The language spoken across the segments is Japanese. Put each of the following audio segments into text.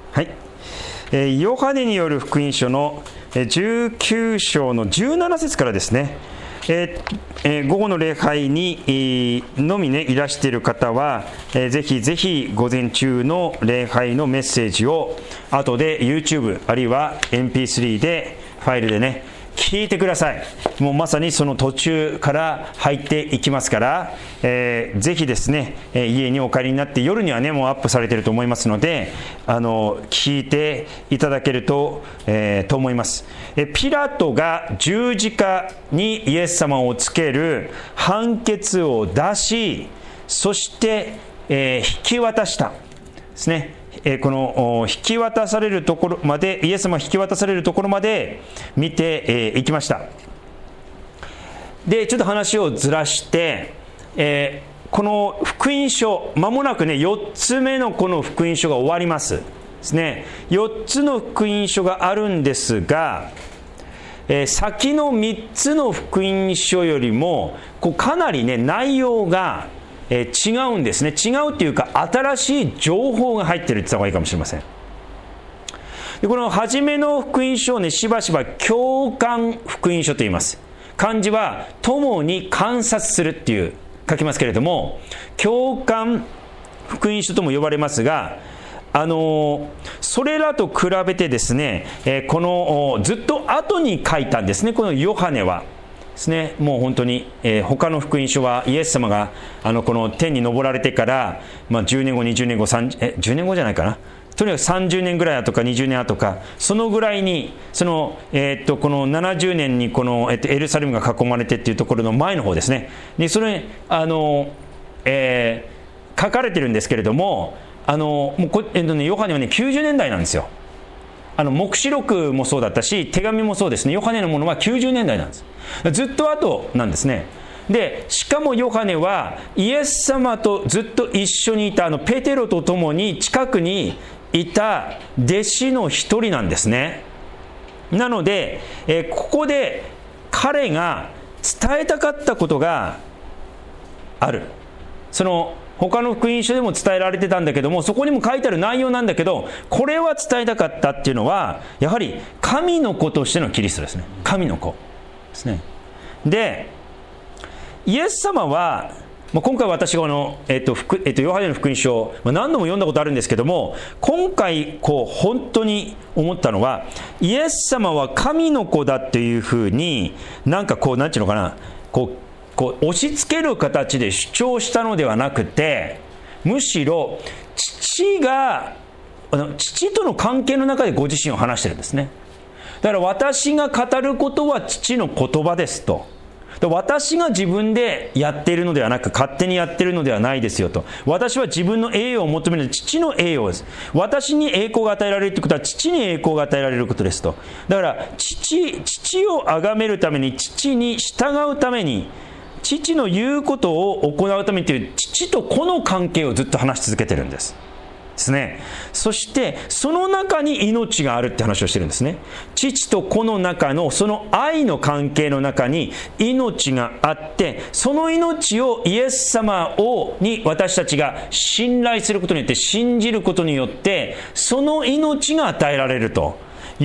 はい、ヨハネによる福音書の19章の17節からですね、午後の礼拝にのみねいらしている方は、ぜひぜひ午前中の礼拝のメッセージを後で YouTube あるいは MP3 でファイルでね聞いてください。もうまさにその途中から入っていきますから、ぜひですね、家にお帰りになって夜にはねもうアップされていると思いますので、聞いていただけると、と思います。ピラトが十字架にイエス様をつける判決を出し、そして、引き渡したですね。この引き渡されるところまで、イエス様が引き渡されるところまで見ていきました。でちょっと話をずらして、この福音書間もなくね4つ目のこの福音書が終わりますですね。4つの福音書があるんですが、先の3つの福音書よりもかなりね内容が違うんですね。違うっていうか新しい情報が入ってるって言った方がいいかもしれません。でこの初めの福音書をねしばしば共感福音書と言います。漢字は共に観察するっていう書きますけれども、共感福音書とも呼ばれますが、それらと比べてですね、このずっと後に書いたんですね、このヨハネはですね。もう本当に、他の福音書はイエス様がこの天に昇られてから、10年後20年後10年後じゃないかな、とにかく30年ぐらいとか20年とかそのぐらいにこの70年にこの、エルサレムが囲まれてっていうところの前の方ですね。でそれ書かれてるんですけれども、もうヨハネはね90年代なんですよ。黙示録もそうだったし手紙もそうですね。ヨハネのものは90年代なんです。ずっと後なんですね。でしかもヨハネはイエス様とずっと一緒にいたペテロと共に近くにいた弟子の一人なんですね。なので、ここで彼が伝えたかったことがある。その他の福音書でも伝えられてたんだけども、そこにも書いてある内容なんだけど、これは伝えたかったっていうのはやはり神の子としてのキリストですね。神の子ですね。でイエス様は今回私がヨハネの福音書を何度も読んだことあるんですけども、今回本当に思ったのは、イエス様は神の子だっていうふうになんていうのかな、押し付ける形で主張したのではなくて、むしろ父との関係の中でご自身を話してるんですね。だから私が語ることは父の言葉ですと。私が自分でやっているのではなく勝手にやっているのではないですよと。私は自分の栄誉を求める父の栄誉です。私に栄光が与えられるということは父に栄光が与えられることですと。だから父を崇めるために、父に従うために、父の言うことを行うためにという父と子の関係をずっと話し続けてるんですね。そしてその中に命があるって話をしてるんですね。父と子の中のその愛の関係の中に命があって、その命をイエス様に私たちが信頼することによって、信じることによってその命が与えられるという、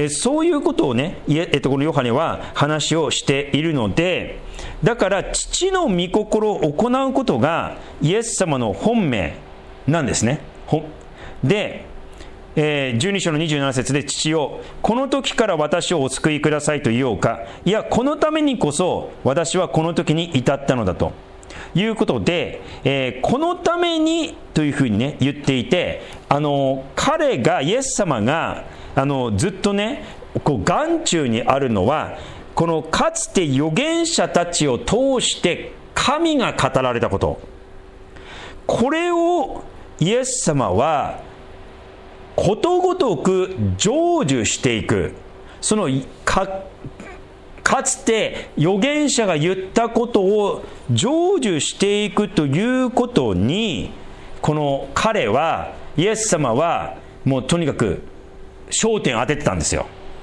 そういうことをね、このヨハネは話をしているので、だから父の御心を行うことがイエス様の本命なんですね。で、12章の27節で、父よこの時から私をお救いくださいと言おうか、いやこのためにこそ私はこの時に至ったのだということで、このためにというふうにね言っていて、彼がイエス様がずっとね眼中にあるのは、このかつて預言者たちを通して神が語られたこと、これをイエス様はことごとく成就していく。そのかつて預言者が言ったことを成就していくということに、このイエス様はもうとにかく焦点を当ててたんですよ。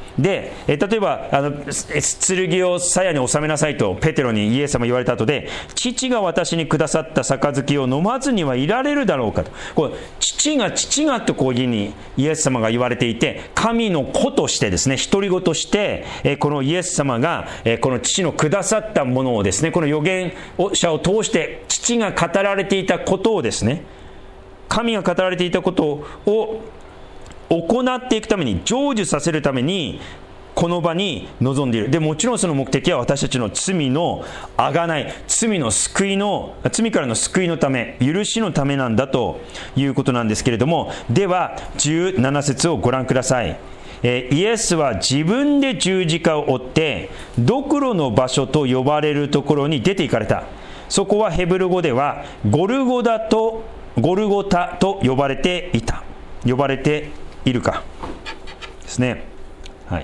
で、例えば剣を鞘に収めなさいとペテロにイエス様言われた後で、父が私にくださった杯を飲まずにはいられるだろうかと、こう父がとこうにイエス様が言われていて、神の子としてですね、独り言として、このイエス様がこの父のくださったものをですね、この預言者を通して父が語られていたことをですね、神が語られていたことを行っていくために、成就させるためにこの場に臨んでいる。でもちろんその目的は私たちの罪の贖い、罪からの救いのため、許しのためなんだということなんですけれども、では17節をご覧ください。イエスは自分で十字架を追ってドクロの場所と呼ばれるところに出て行かれた。そこはヘブル語ではゴルゴタと呼ばれているかですね。はい。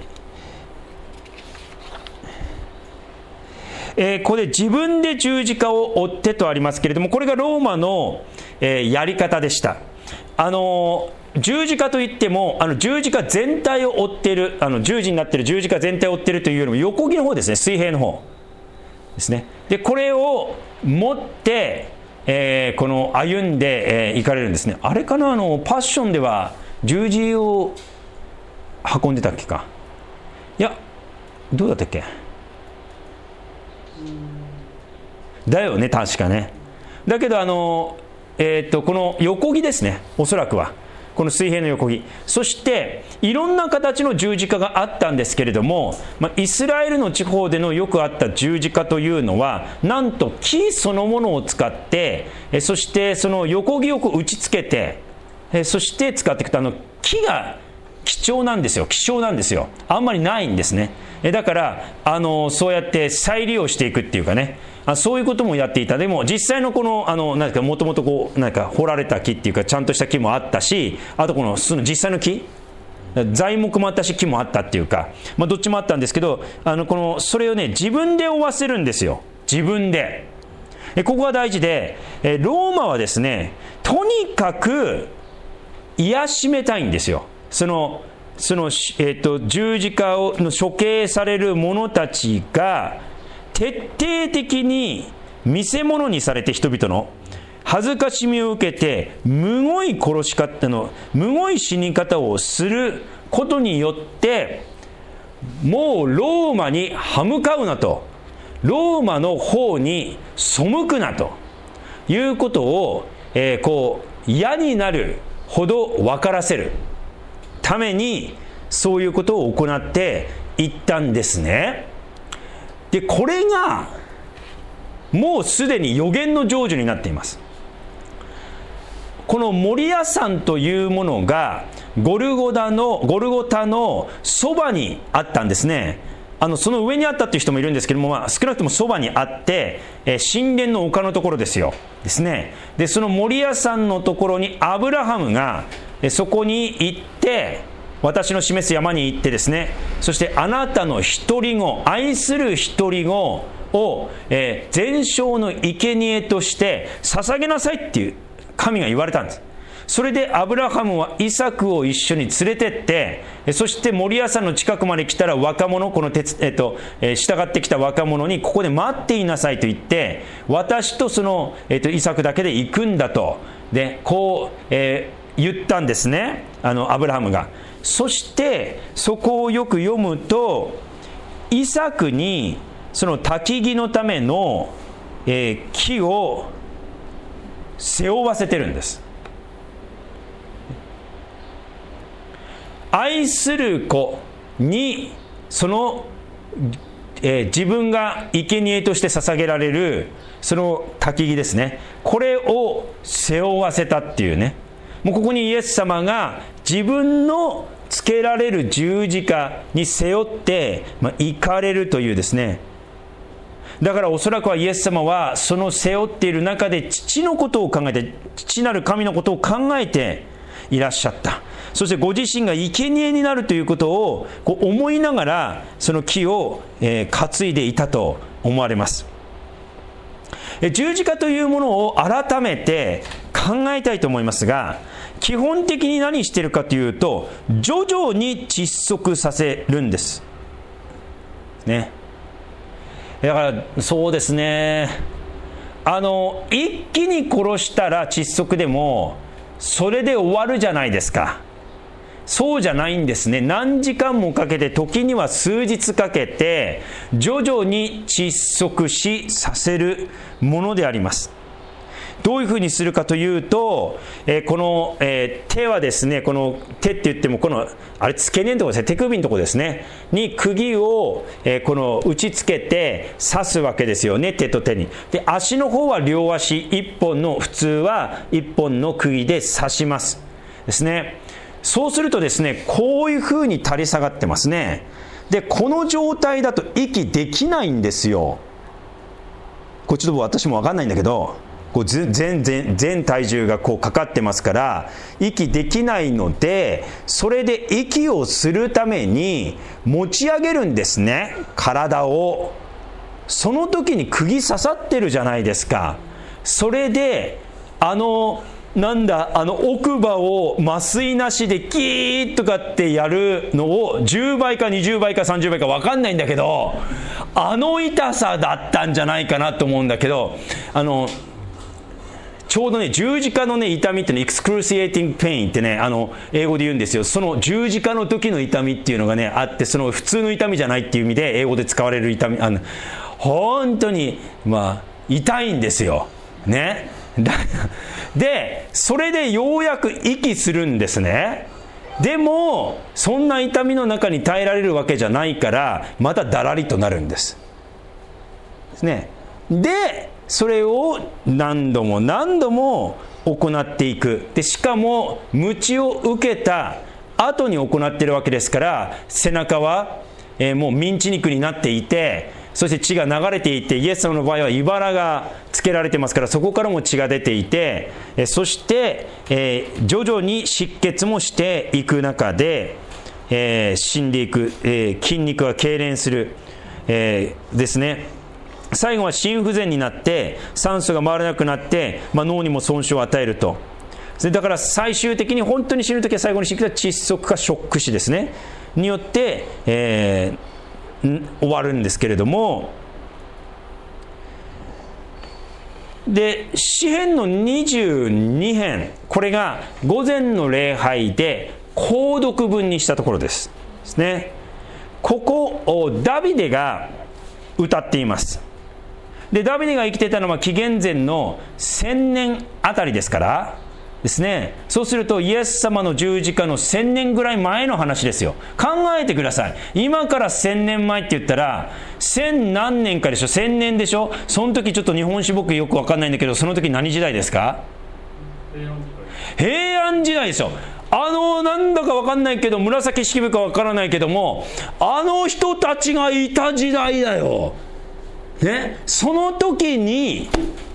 ここで自分で十字架を追ってとありますけれども、これがローマの、やり方でした。十字架といっても十字架全体を追っている、十字になっている十字架全体を追っているというよりも横木の方ですね、水平の方ですね。でこれを持って、この歩んで行かれるんですね。あれかな、パッションでは十字を運んでたっけか。いや、どうだったっけ。だよね、確かね。だけどこの横木ですね、おそらくはこの水平の横木、そしていろんな形の十字架があったんですけれども、イスラエルの地方でのよくあった十字架というのはなんと木そのものを使って、そしてその横木を打ちつけて、そして使っていくと、木が希少なんですよ。あんまりないんですね。だからそうやって再利用していくっていうかね、そういうこともやっていた。でも実際のこの何かもともとこうなんか掘られた木っていうかちゃんとした木もあったし、あとその実際の木、材木もあったし木もあったっていうか、どっちもあったんですけど、それをね自分で負わせるんですよ。自分で。ここが大事で、ローマはですね、とにかく癒しめたいんですよ。その十字架の処刑される者たちが徹底的に見せ物にされて、人々の恥ずかしみを受けてむごい死に方をすることによって、もうローマに歯向かうなと、ローマの方に背くなということを、こう嫌になるほど分からせるためにそういうことを行っていったんですね。でこれがもうすでに預言の成就になっています。このモリア山というものがゴルゴタのそばにあったんですね。その上にあったという人もいるんですけども、少なくともそばにあって、神殿の丘のところですね。でそのモリア山のところにアブラハムがそこに行って、私の示す山に行ってですね、そしてあなたの独り子、愛する独り子を、全焼の生贄として捧げなさいっていう神が言われたんです。それでアブラハムはイサクを一緒に連れてって、そしてモリア山の近くまで来たら若者、この従ってきた若者にここで待っていなさいと言って、私とその、イサクだけで行くんだと、でこう、言ったんですね、アブラハムが。そしてそこをよく読むと、イサクにその焚き木のための、木を背負わせてるんです。愛する子にその、自分が生贄として捧げられるその焚き木ですね、これを背負わせたっていうね。もうここにイエス様が自分のつけられる十字架に背負って、行かれるというですね。だからおそらくはイエス様はその背負っている中で父のことを考えて、父なる神のことを考えていらっしゃった。そしてご自身が生贄になるということをこう思いながらその木を、担いでいたと思われます。十字架というものを改めて考えたいと思いますが、 基本的に何してるかというと、徐々に窒息させるんですね。だからそうですね、一気に殺したら窒息でもそれで終わるじゃないですか。そうじゃないんですね。何時間もかけて、時には数日かけて徐々に窒息死させるものであります。どういうふうにするかというと、この、手はですね、この手って言ってもこの付け根のところですね、手首のところですねに釘を、この打ちつけて刺すわけですよね、手と手に。で、足の方は両足一本の、普通は一本の釘で刺しますですね。そうするとですね、こういうふうに垂れ下がってますね。で、この状態だと息できないんですよ。これちょっと私も分かんないんだけど、こう全体重がこうかかってますから息できないので、それで息をするために持ち上げるんですね、体を。その時に釘刺さってるじゃないですか。それで奥歯を麻酔なしでキーッとかってやるのを10倍か20倍か30倍か分かんないんだけど、痛さだったんじゃないかなと思うんだけど、ちょうどね、十字架のね、痛みってね、excruciating pain ってね、英語で言うんですよ。その十字架の時の痛みっていうのがね、あって、その普通の痛みじゃないっていう意味で、英語で使われる痛み、本当に、痛いんですよ。ね。で、それでようやく息するんですね。でも、そんな痛みの中に耐えられるわけじゃないから、まただらりとなるんです。ですね。で、それを何度も何度も行っていく。で、しかも鞭を受けた後に行っているわけですから、背中は、もうミンチ肉になっていて、そして血が流れていて、イエス様の場合は茨がつけられてますから、そこからも血が出ていて、そして、徐々に失血もしていく中で、死んでいく、筋肉が痙攣する、ですね。最後は心不全になって酸素が回らなくなって、脳にも損傷を与えると。だから最終的に本当に死ぬときは最後に死ぬときは窒息かショック死ですねによって、終わるんですけれども、で詩編の22編、これが午前の礼拝で購読文にしたところですね。ここをダビデが歌っています。でダビデが生きていたのは紀元前の1000年あたりですからですね。そうするとイエス様の十字架の1000年ぐらい前の話ですよ。考えてください。今から1000年前って言ったら1000何年かでしょ。1000年でしょ。その時ちょっと日本史僕よく分かんないんだけど、その時何時代ですか？平安時代ですよ。なんだか分かんないけど、紫式部か分からないけども、人たちがいた時代だよね。その時に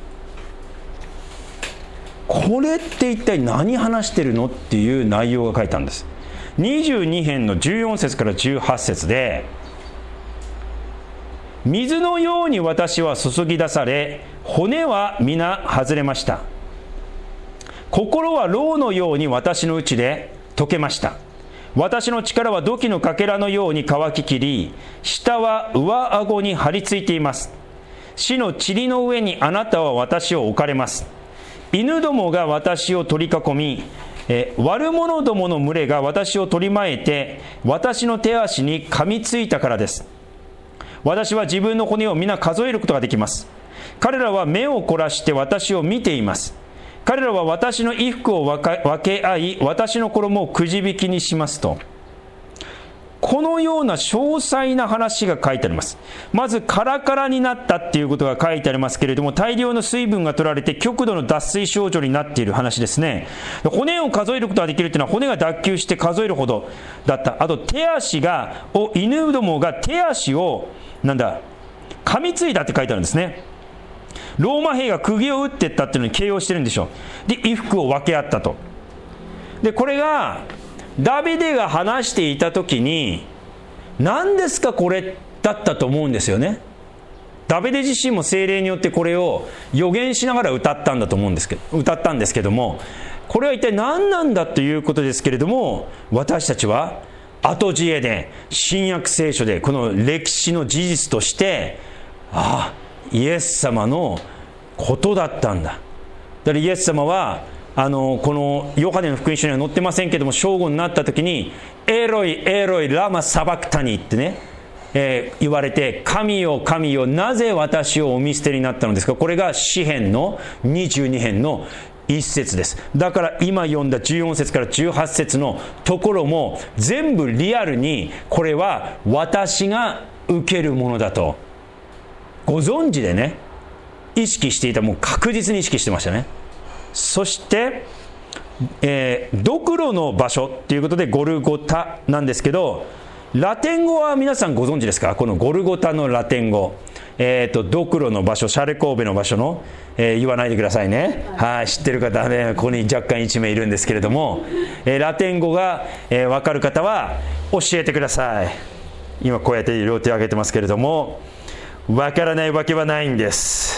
これって一体何話してるのっていう内容が書いたんです。22編の14節から18節で、水のように私は注ぎ出され、骨は皆外れました。心は蝋のように私の内で溶けました。私の力は土器のかけらのように乾ききり、下は上顎に張り付いています。死の塵の上にあなたは私を置かれます。犬どもが私を取り囲み、悪者どもの群れが私を取り巻いて、私の手足に噛みついたからです。私は自分の骨を皆数えることができます。彼らは目を凝らして私を見ています。彼らは私の衣服を分け合い、私の衣をくじ引きにしますと。このような詳細な話が書いてあります。まずカラカラになったっていうことが書いてありますけれども、大量の水分が取られて極度の脱水症状になっている話ですね。骨を数えることができるというのは、骨が脱臼して数えるほどだった。あと手足が犬どもが手足を噛みついたって書いてあるんですね。ローマ兵が釘を打っていったっていうのに形容してるんでしょう。で衣服を分け合ったと。でこれがダビデが話していた時に、何ですかこれだったと思うんですよね。ダビデ自身も聖霊によってこれを予言しながら歌ったんだと思うんですけど、歌ったんですけども、 これは一体何なんだということですけれども、私たちは後知恵で新約聖書でこの歴史の事実として、イエス様のことだったんだ。だからイエス様はこのヨハネの福音書には載ってませんけども、正午になった時にエロイエロイラマサバクタニってね、言われて、神よ神よなぜ私をお見捨てになったのですか。これが詩編の22編の1節です。だから今読んだ14節から18節のところも全部リアルにこれは私が受けるものだとご存知でね、意識していた。もう確実に意識してましたね。そして、ドクロの場所ということでゴルゴタなんですけど、ラテン語は皆さんご存知ですか。このゴルゴタのラテン語、ドクロの場所、シャレコーベの場所の、言わないでくださいね。はい、知ってる方はね、ここに若干1名いるんですけれども、ラテン語が、分かる方は教えてください。今こうやって両手を挙げてますけれども、分からないわけはないんです。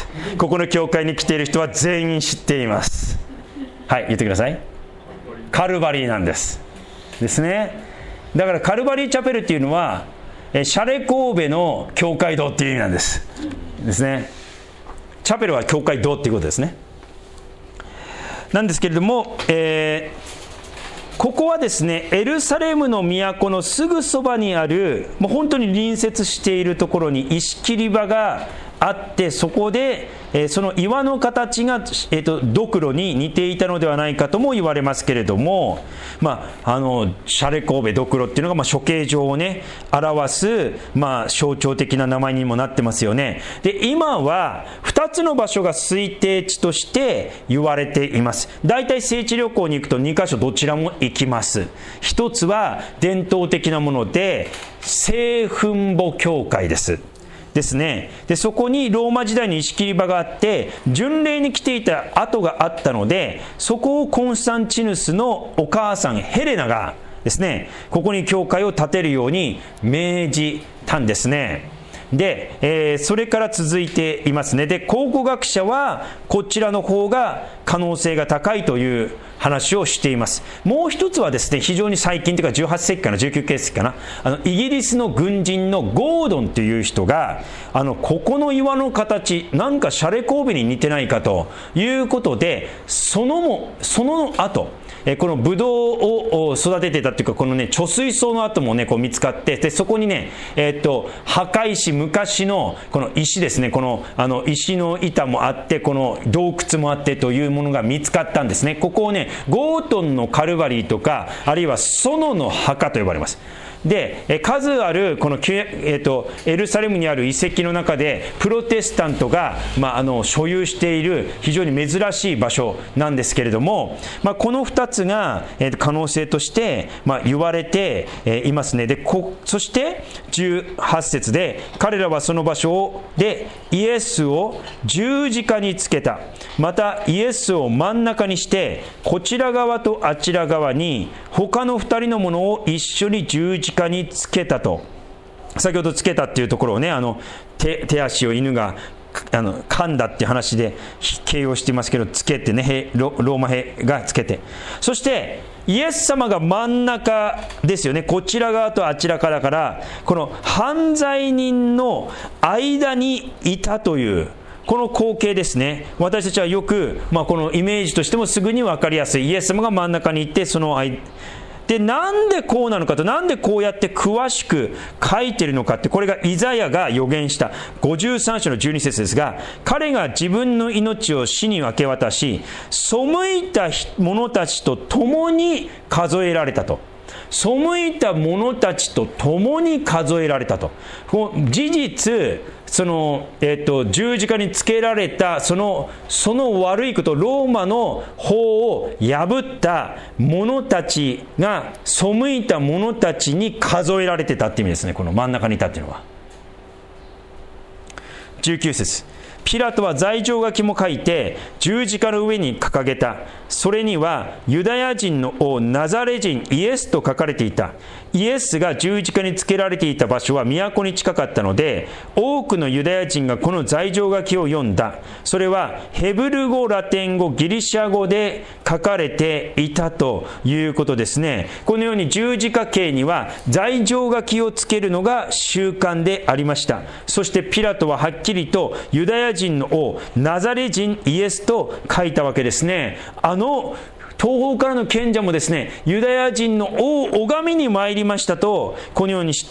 ここの教会に来ている人は全員知っています。はい、言ってください。カルバリーなんですね。だからカルバリーチャペルっていうのはシャレ神戸の教会堂っていう意味なんですね。チャペルは教会堂っていうことですね。なんですけれども、ここはですね、エルサレムの都のすぐそばにある、もう本当に隣接しているところに石切り場があって、そこで、その岩の形が、ドクロに似ていたのではないかとも言われますけれども、シャレ神戸ドクロっていうのが、処刑場をね表す、象徴的な名前にもなってますよね。で、今は2つの場所が推定地として言われています。だいたい聖地旅行に行くと2カ所どちらも行きます。一つは伝統的なもので聖墳墓教会ですね。で、そこにローマ時代に石切り場があって巡礼に来ていた跡があったので、そこをコンスタンチヌスのお母さんヘレナがですね、ここに教会を建てるように命じたんですね。で、それから続いていますね。で、考古学者はこちらの方が可能性が高いという話をしています。もう一つはですね、非常に最近というか18世紀かな19世紀かな、イギリスの軍人のゴードンという人がここの岩の形なんかシャレ神戸に似てないかということで、その後このブドウを育ててたっていうか、このね貯水槽の跡もねこう見つかって、でそこにね墓石、昔のこの石ですね、この石の板もあって、この洞窟もあってというものが見つかったんですね。ここをねゴートンのカルバリーとか、あるいは園の墓と呼ばれます。で、数あるこのエルサレムにある遺跡の中でプロテスタントが、所有している非常に珍しい場所なんですけれども、この2つが、可能性として、言われて、いますね。で、そして18節で、彼らはその場所でイエスを十字架につけた。またイエスを真ん中にして、こちら側とあちら側に他の2人のものを一緒に十字架につけたと。先ほどつけたっていうところをね、手足を犬が噛んだっていう話で形容していますけど、つけてね、ローマ兵がつけて、そしてイエス様が真ん中ですよね。こちら側とあちらからこの犯罪人の間にいたというこの光景ですね。私たちはよく、このイメージとしてもすぐに分かりやすい。イエス様が真ん中にいて、その間で、なんでこうなのかと、なんでこうやって詳しく書いてるのかって、これがイザヤが予言した53章の12節ですが、彼が自分の命を死に明け渡し、背いた者たちと共に数えられたと。背いた者たちと共に数えられたと。事実、十字架につけられたその悪いこと、ローマの法を破った者たちが、背いた者たちに数えられてたって意味ですね。この真ん中にいたっていうのは。19節、ピラトは罪状書きも書いて十字架の上に掲げた。それにはユダヤ人の王ナザレ人イエスと書かれていた。イエスが十字架につけられていた場所は都に近かったので、多くのユダヤ人がこの罪状書きを読んだ。それはヘブル語、ラテン語、ギリシャ語で書かれていたということですね。このように十字架刑には罪状書きをつけるのが習慣でありました。そしてピラトははっきりとユダヤ人の王ナザレ人イエスと書いたわけですね。東方からの賢者もですね、ユダヤ人の王を拝みに参りましたと、このようにして、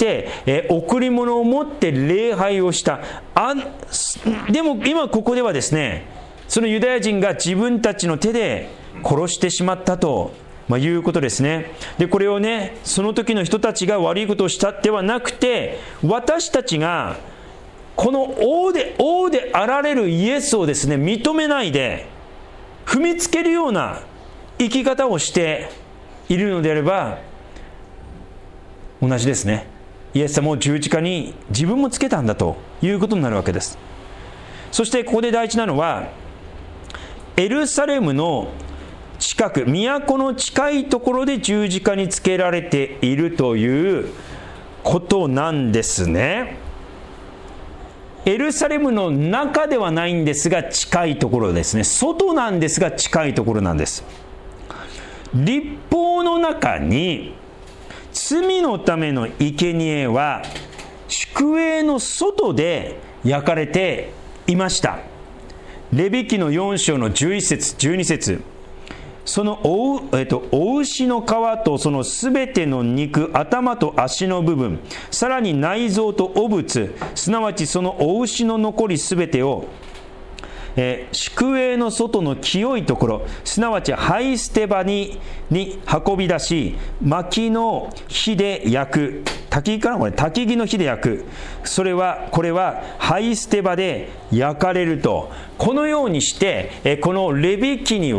贈り物を持って礼拝をした。でも今ここではですね、そのユダヤ人が自分たちの手で殺してしまったと、いうことですね。で、これをね、その時の人たちが悪いことをしたではなくて、私たちがこの王であられるイエスをですね、認めないで踏みつけるような生き方をしているのであれば、同じですね。イエス様を十字架に自分もつけたんだということになるわけです。そしてここで大事なのは、エルサレムの近く、都の近いところで十字架につけられているということなんですね。エルサレムの中ではないんですが近いところですね。外なんですが近いところなんです。律法の中に罪のための生贄は宿営の外で焼かれていました。レビ記の4章の11節12節、そのお牛の皮とそのすべての肉、頭と足の部分、さらに内臓と汚物、すなわちそのお牛の残りすべてを宿営の外の清いところ、すなわち灰捨て場に運び出し、薪の火で焼く。焚き木かな、これ焚き木の火で焼く。これは灰捨て場で焼かれると。このようにしてこのレビ記に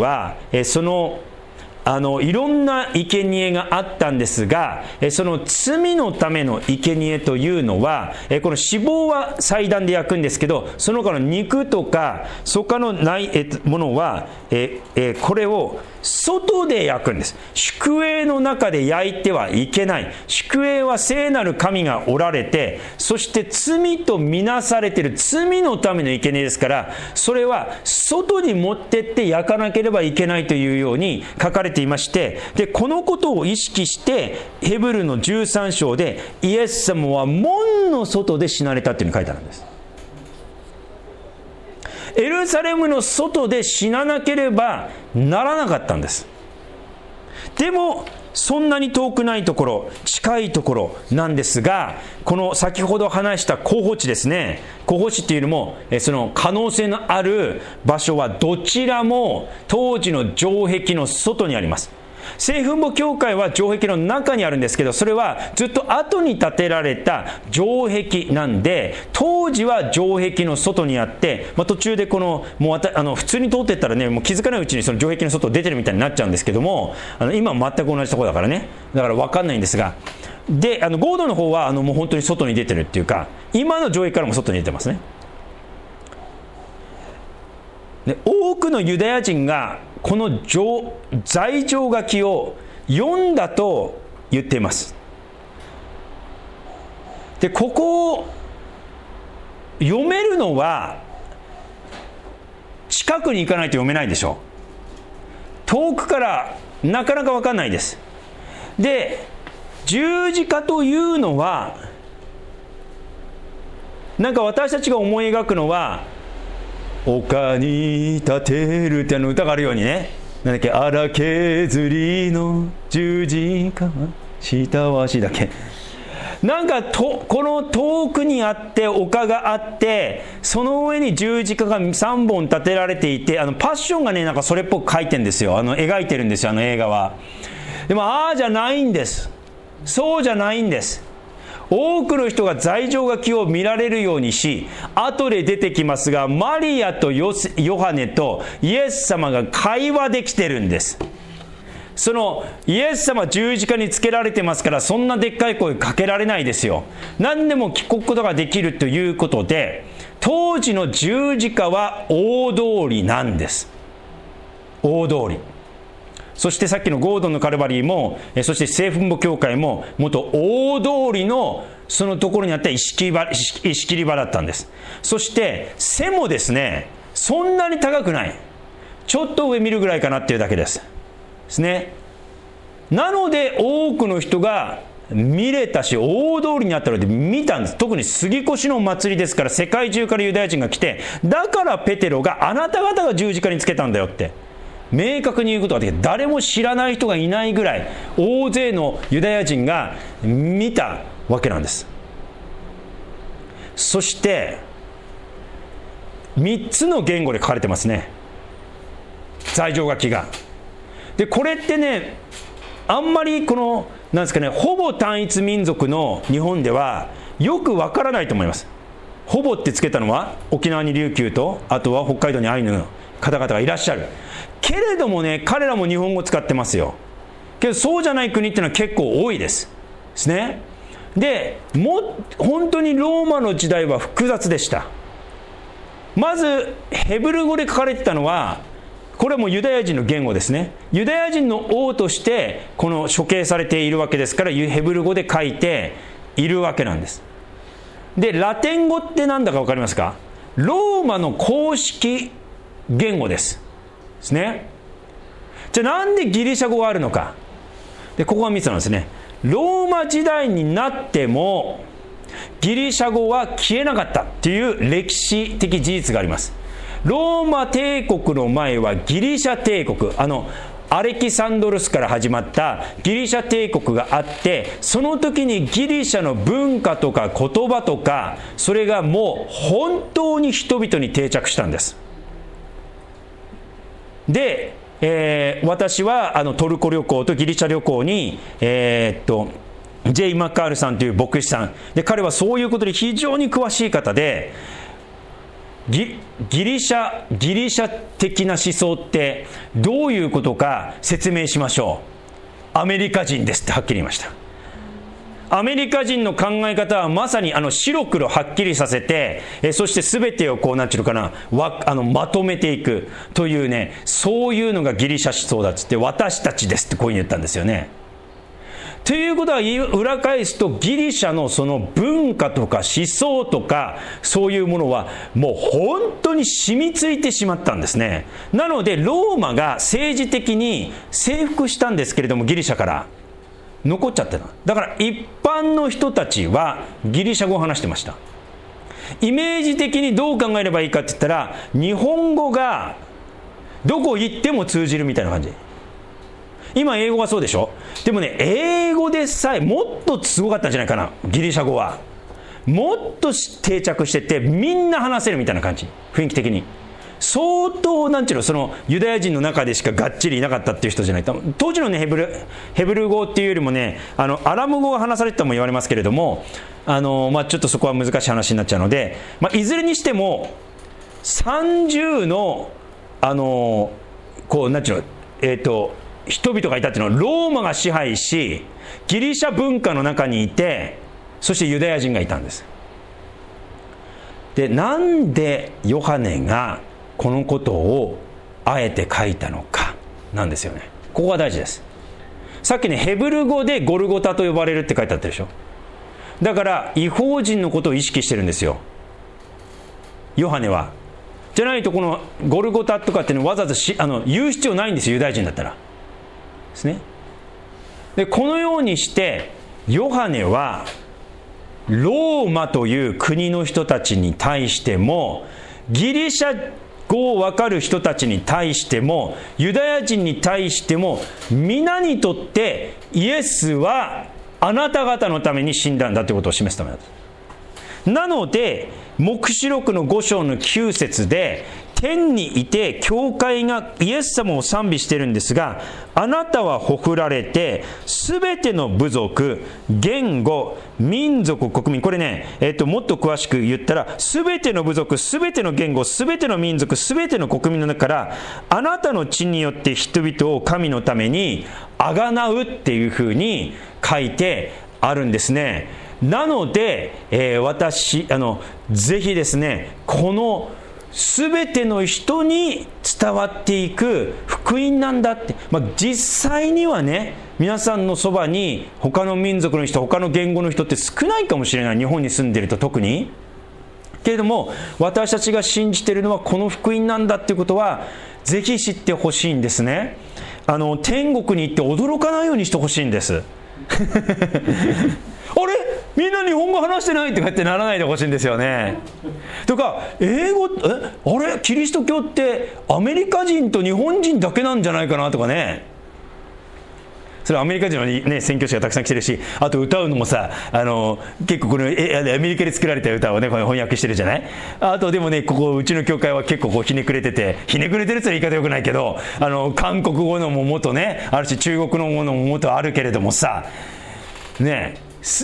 はいろんな生贄があったんですが、その罪のための生贄というのは、この脂肪は祭壇で焼くんですけど、その他の肉とか他のないものはこれを外で焼くんです。宿営の中で焼いてはいけない。宿営は聖なる神がおられて、そして罪とみなされている罪のための生贄ですから、それは外に持ってって焼かなければいけないというように書かれていまして、でこのことを意識してヘブルの13章でイエス様は門の外で死なれたというのが書いてあるんです。エルサレムの外で死ななければならなかったんです。でもそんなに遠くないところ、近いところなんですが、この先ほど話した候補地ですね。候補地っていうのもその可能性のある場所はどちらも当時の城壁の外にあります。聖墳墓教会は城壁の中にあるんですけど、それはずっと後に建てられた城壁なんで、当時は城壁の外にあって、途中でもう普通に通っていったらね、もう気づかないうちにその城壁の外出てるみたいになっちゃうんですけども、今は全く同じところだからね、だから分かんないんですが、でゴードの方はもう本当に外に出てるっていうか、今の城壁からも外に出てますね。で多くのユダヤ人がこの罪状書きを読んだと言っています。でここを読めるのは近くに行かないと読めないでしょ。遠くからなかなか分かんないです。で十字架というのは、なんか私たちが思い描くのは、丘に立てるって歌があるようにね、なんだっけ、荒削りの十字架下は足だけ、なんかこの遠くにあって丘があって、その上に十字架が3本立てられていて、パッションがね、なんかそれっぽく書いてるんですよ。描いてるんですよ、映画は。でもじゃないんです。そうじゃないんです。多くの人が罪状書きを見られるようにし、後で出てきますが、マリアとヨハネとイエス様が会話できてるんです。そのイエス様十字架につけられてますから、そんなでっかい声かけられないですよ。何でも聞くことができるということで、当時の十字架は大通りなんです。大通り。そしてさっきのゴードンのカルバリーも、そして聖墳墓教会も、元大通りのそのところにあった石切り場だったんです。そして背もですね、そんなに高くない。 ちょっと上見るぐらいかなっていうだけですね。なので多くの人が見れたし、大通りにあったので見たんです。特に杉越の祭りですから、世界中からユダヤ人が来て、だからペテロがあなた方が十字架につけたんだよって明確に言うことができる。誰も知らない人がいないぐらい大勢のユダヤ人が見たわけなんです。そして3つの言語で書かれてますね、罪状書きが。でこれってね、あんまりこのなんですかね、ほぼ単一民族の日本ではよくわからないと思います。ほぼってつけたのは沖縄に琉球と、あとは北海道にアイヌの方々がいらっしゃるけれどもね、彼らも日本語使ってますよ。けどそうじゃない国っていうのは結構多いですね。で本当にローマの時代は複雑でした。まずヘブル語で書かれてたのは、これはもうユダヤ人の言語ですね。ユダヤ人の王としてこの処刑されているわけですから、ヘブル語で書いているわけなんです。でラテン語って何だか分かりますか？ローマの公式言語ですね。じゃあなんでギリシャ語があるのか。でここが3つなんですね。ローマ時代になってもギリシャ語は消えなかったっていう歴史的事実があります。ローマ帝国の前はギリシャ帝国、アレキサンドロスから始まったギリシャ帝国があって、その時にギリシャの文化とか言葉とか、それがもう本当に人々に定着したんです。で、私はトルコ旅行とギリシャ旅行にジェイ・マッカールさんという牧師さんで、彼はそういうことに非常に詳しい方で、ギリシャ的な思想ってどういうことか説明しましょう。アメリカ人ですってはっきり言いました。アメリカ人の考え方はまさに白黒はっきりさせて、そして全てをこうなんていうのかな、まとめていくというね、そういうのがギリシャ思想だっつって、私たちですってこういうふうに言ったんですよね。ということは裏返すと、ギリシャのその文化とか思想とかそういうものはもう本当に染みついてしまったんですね。なのでローマが政治的に征服したんですけれども、ギリシャから残っちゃってた。だから一般の人たちはギリシャ語を話してました。イメージ的にどう考えればいいかって言ったら、日本語がどこ行っても通じるみたいな感じ。今英語がそうでしょ。でもね、英語でさえもっとすごかったんじゃないかな。ギリシャ語はもっと定着してて、みんな話せるみたいな感じ、雰囲気的に。相当なんていうの、そのユダヤ人の中でしかがっちりいなかったっていう人じゃない。当時のねヘブル語っていうよりもね、アラム語が話されてたも言われますけれども、ちょっとそこは難しい話になっちゃうので、いずれにしても30のこうなんていうの、人々がいたっていうのはローマが支配し、ギリシャ文化の中にいて、そしてユダヤ人がいたんです。でなんでヨハネがこのことをあえて書いたのかなんですよね。ここが大事です。さっきね、ヘブル語でゴルゴタと呼ばれるって書いてあったでしょ。だから異邦人のことを意識してるんですよ、ヨハネは。じゃないとこのゴルゴタとかっていうのわざわざ言う必要ないんですよ、ユダヤ人だったらですね。でこのようにしてヨハネはローマという国の人たちに対しても、ギリシャ語を分かる人たちに対しても、ユダヤ人に対しても、皆にとってイエスはあなた方のために死んだんだということを示すためなんです。なので黙示録の5章の9節で、天にいて教会がイエス様を賛美しているんですが、あなたはほふられてすべての部族、言語、民族、国民、これね、もっと詳しく言ったら、すべての部族、すべての言語、すべての民族、すべての国民の中からあなたの血によって人々を神のためにあがなうっていうふうに書いてあるんですね。なので、ぜひですね、このすべての人に伝わっていく福音なんだって、実際にはね、皆さんのそばに他の民族の人、他の言語の人って少ないかもしれない、日本に住んでいると特に。けれども私たちが信じているのはこの福音なんだっていうことは、 ぜひ知ってほしいんですね。天国に行って驚かないようにしてほしいんですあれみんな日本語話してないとかってならないでほしいんですよね。とか英語あれキリスト教ってアメリカ人と日本人だけなんじゃないかなとかね。それはアメリカ人の、ね、宣教師がたくさん来てるし、あと歌うのもさ結構このアメリカで作られた歌をね翻訳してるじゃない。あとでもねここうちの教会は結構こうひねくれてて、ひねくれてるって言い方よくないけど韓国語のも元ねあるし、中国のものも元あるけれどもさね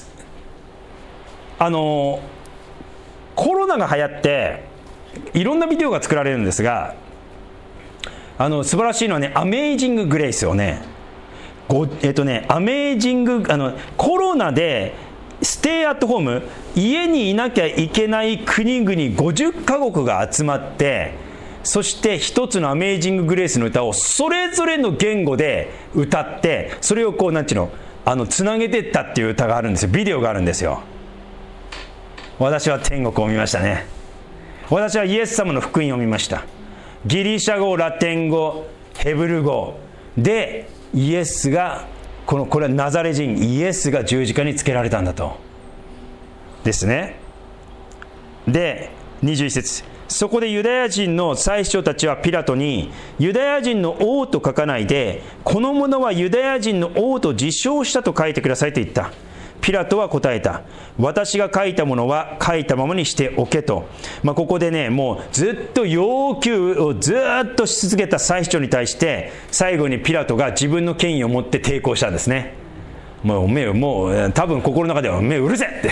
コロナが流行っていろんなビデオが作られるんですが、素晴らしいのはねアメイジング・グレイスをねアメイジングコロナでステイアットホーム、家にいなきゃいけない国々50カ国が集まって、そして一つのアメイジング・グレイスの歌をそれぞれの言語で歌って、それをこうなんていうのつなげていったっていう歌があるんですよ。ビデオがあるんですよ。私は天国を見ましたね。私はイエス様の福音を見ました。ギリシャ語、ラテン語、ヘブル語でイエスがこれはナザレ人イエスが十字架につけられたんだとですね。で21節、そこでユダヤ人の祭司長たちはピラトに、ユダヤ人の王と書かないでこの者はユダヤ人の王と自称したと書いてくださいと言った。ピラトは答えた。私が書いたものは書いたままにしておけと。ここでねもうずっと要求をずっとし続けた祭司長に対して、最後にピラトが自分の権威を持って抵抗したんですね。もう多分心の中では目うるせって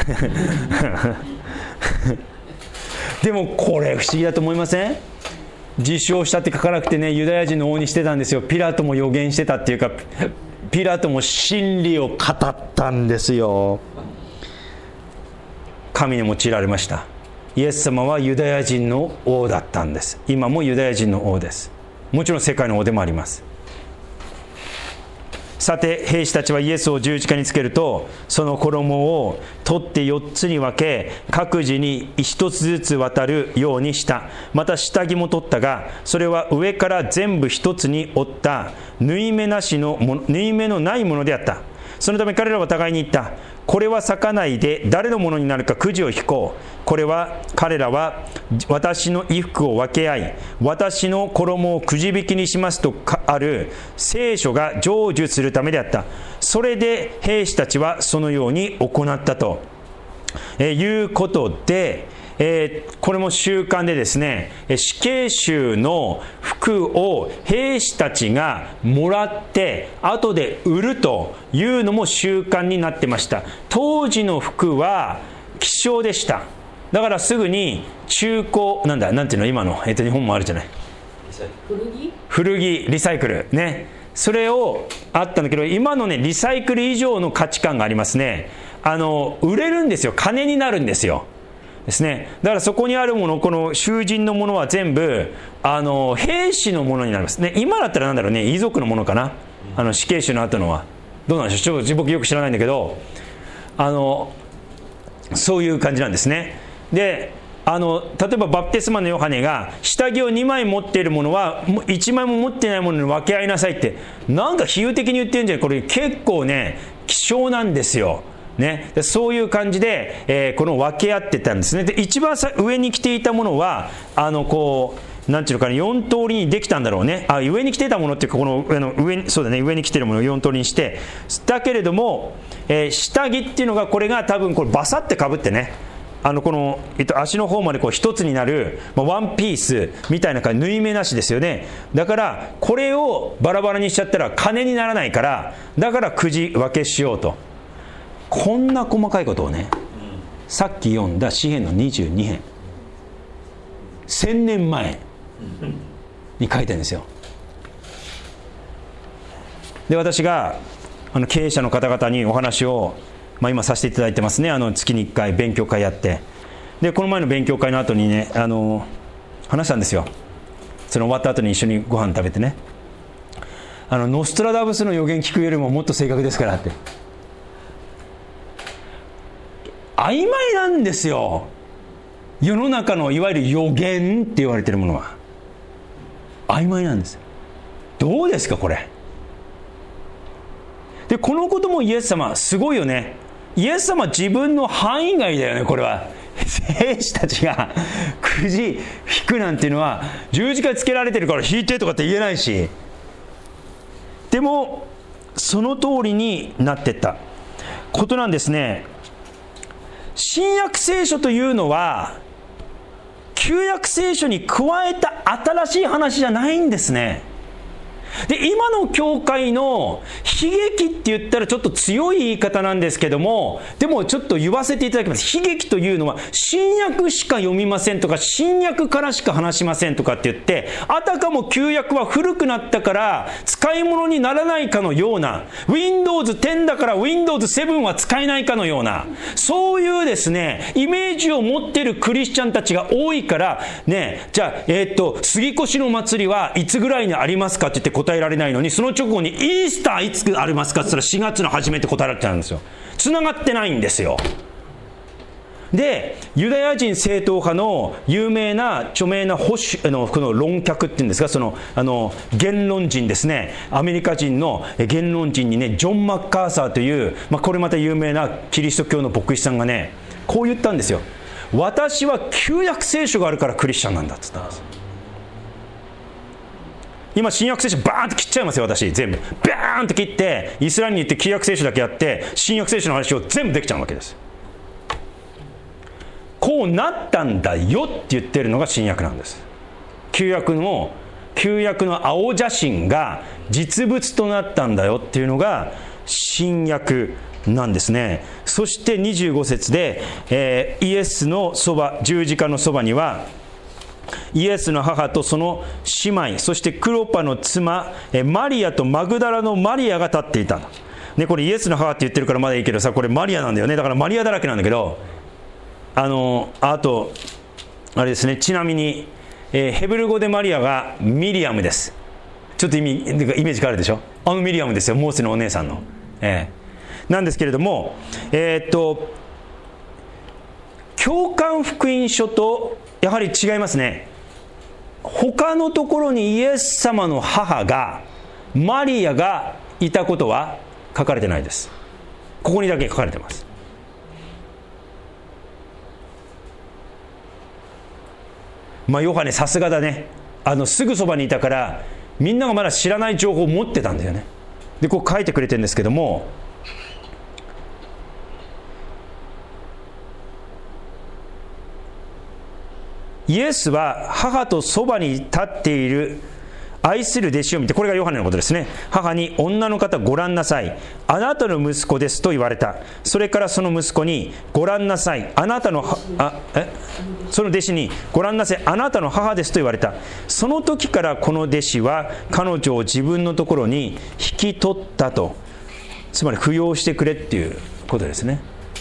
でもこれ不思議だと思いません？自称したって書かなくてね、ユダヤ人の王にしてたんですよ。ピラトも予言してたっていうか、ピラトも真理を語ったんですよ。神に用いられました。イエス様はユダヤ人の王だったんです。今もユダヤ人の王です。もちろん世界の王でもあります。さて兵士たちはイエスを十字架につけると、その衣を取って4つに分け、各自に1つずつ渡るようにした。また下着も取ったが、それは上から全部1つに折った縫い目のないものであった。そのため彼らは互いに言った。これは裂かないで誰のものになるかくじを引こう。彼らは私の衣服を分け合い、私の衣をくじ引きにしますとある聖書が成就するためであった。それで兵士たちはそのように行ったということで、これも習慣でですね、死刑囚の服を兵士たちがもらって後で売るというのも習慣になってました。当時の服は希少でした。だからすぐに中古なんていうの今の、日本もあるじゃない、古着リサイクルね、それをあったんだけど、今のねリサイクル以上の価値観がありますね。売れるんですよ。金になるんですよですね。だからそこにあるもの、この囚人のものは全部兵士のものになりますね。今だったら遺族のものかな。死刑囚の後のはどうなんでしょう。僕よく知らないんだけど、そういう感じなんですね。で例えばバプテスマのヨハネが下着を2枚持っているものは1枚も持っていないものに分け合いなさいって、なんか比喩的に言ってるんじゃない。これ結構ね希少なんですよね。そういう感じで、この分け合ってたんですね。で一番上に着ていたものはなんていうのかな、4通りにできたんだろうね。上に着ていたものっていうか、この上に、そうだね、上に着ているものを4通りにして、だけれども、下着っていうのが、これが多分これバサってかぶってね、この、足の方までこう一つになる、ワンピースみたいな感じ、縫い目なしですよね。だからこれをバラバラにしちゃったら金にならないから、だからくじ分けしようと。こんな細かいことをね、さっき読んだ詩編の22編、1000年前に書いてるんですよ。で私が経営者の方々にお話を、今させていただいてますね。月に1回勉強会やって、でこの前の勉強会の後にね話したんですよ。その終わった後に一緒にご飯食べてね、ノストラダムスの予言聞くよりももっと正確ですからって。曖昧なんですよ、世の中のいわゆる予言って言われているものは。 曖昧なんです。どうですかこれ。でこのこともイエス様すごいよね。イエス様自分の範囲外だよね。これは兵士たちがくじ引くなんていうのは、十字架につけられてるから引いてとかって言えないし、でもその通りになっていったことなんですね。新約聖書というのは旧約聖書に加えた新しい話じゃないんですね。で今の教会の悲劇って言ったらちょっと強い言い方なんですけども、でもちょっと言わせていただきます。悲劇というのは新約しか読みませんとか、新約からしか話しませんとかって言って、あたかも旧約は古くなったから使い物にならないかのような、 Windows 10だから Windows 7は使えないかのような、そういうですねイメージを持っているクリスチャンたちが多いからね、じゃあ杉越の祭りはいつぐらいにありますかって言って答えられないのに、その直後にイースターいつありますかって言ったら4月の初めって答えられてたんですよ。つながってないんですよ。でユダヤ人正統派の有名な著名な保守この論客っていうんですか、その言論人ですね、アメリカ人の言論人にね、ジョン・マッカーサーという、これまた有名なキリスト教の牧師さんがね、こう言ったんですよ。私は旧約聖書があるからクリスチャンなんだって言ったんです。今新約聖書バーンと切っちゃいますよ。私全部バーンと切ってイスラエルに行って旧約聖書だけやって新約聖書の話を全部できちゃうわけです。こうなったんだよって言ってるのが新約なんです。旧約の青写真が実物となったんだよっていうのが新約なんですね。そして25節で、イエスのそば、十字架のそばにはイエスの母とその姉妹、そしてクロパの妻マリアとマグダラのマリアが立っていた、ね、これイエスの母って言ってるからまだいいけどさ、これマリアなんだよね。だからマリアだらけなんだけど、あとあれですね、ちなみに、ヘブル語でマリアがミリアムです。ちょっとイメージ変わるでしょ。ミリアムですよ、モーセのお姉さんの、なんですけれども、教会福音書とやはり違いますね。他のところにイエス様の母がマリアがいたことは書かれてないです。ここにだけ書かれてます。ヨハネさすがだね。すぐそばにいたからみんながまだ知らない情報を持ってたんだよね。でこう書いてくれてるんですけども、イエスは母とそばに立っている愛する弟子を見て、これがヨハネのことですね。母に、女の方ご覧なさい、あなたの息子ですと言われた。それからその息子に、ご覧なさい、あなたのその弟子に、ご覧なさい、あなたの母ですと言われた。その時からこの弟子は彼女を自分のところに引き取ったと、つまり扶養してくれっていうことですね。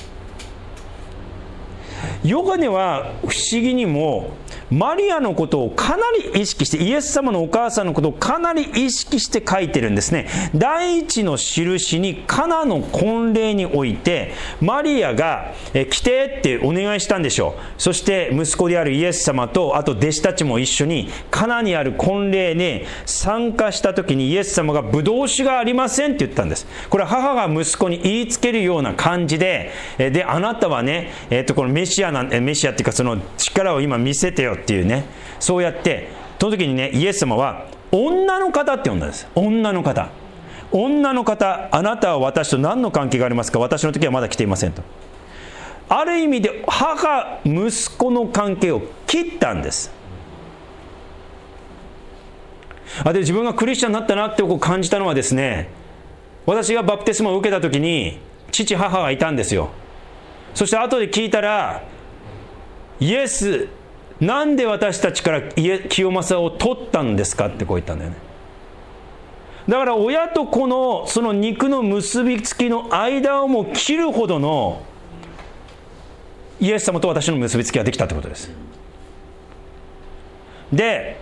ヨハネは不思議にもマリアのことをかなり意識して、イエス様のお母さんのことをかなり意識して書いてるんですね。第一の印にカナの婚礼においてマリアが来てってお願いしたんでしょう。そして息子であるイエス様とあと弟子たちも一緒にカナにある婚礼に参加した時に、イエス様がブドウ酒がありませんって言ったんです。これは母が息子に言いつけるような感じで、あなたはね、このメシアっていうかその力を今見せてよっていうね、そうやってその時にね、イエス様は女の方って呼んだんです。女の方、あなたは私と何の関係がありますか、私の時はまだ来ていませんと。ある意味で母息子の関係を切ったんです。で自分がクリスチャンになったなって感じたのはですね、私がバプテスマを受けた時に父母がいたんですよ。そして後で聞いたら、イエスなんで私たちから清正を取ったんですかってこう言ったんだよね。だから親と子のその肉の結びつきの間をも切るほどのイエス様と私の結びつきができたってことです。で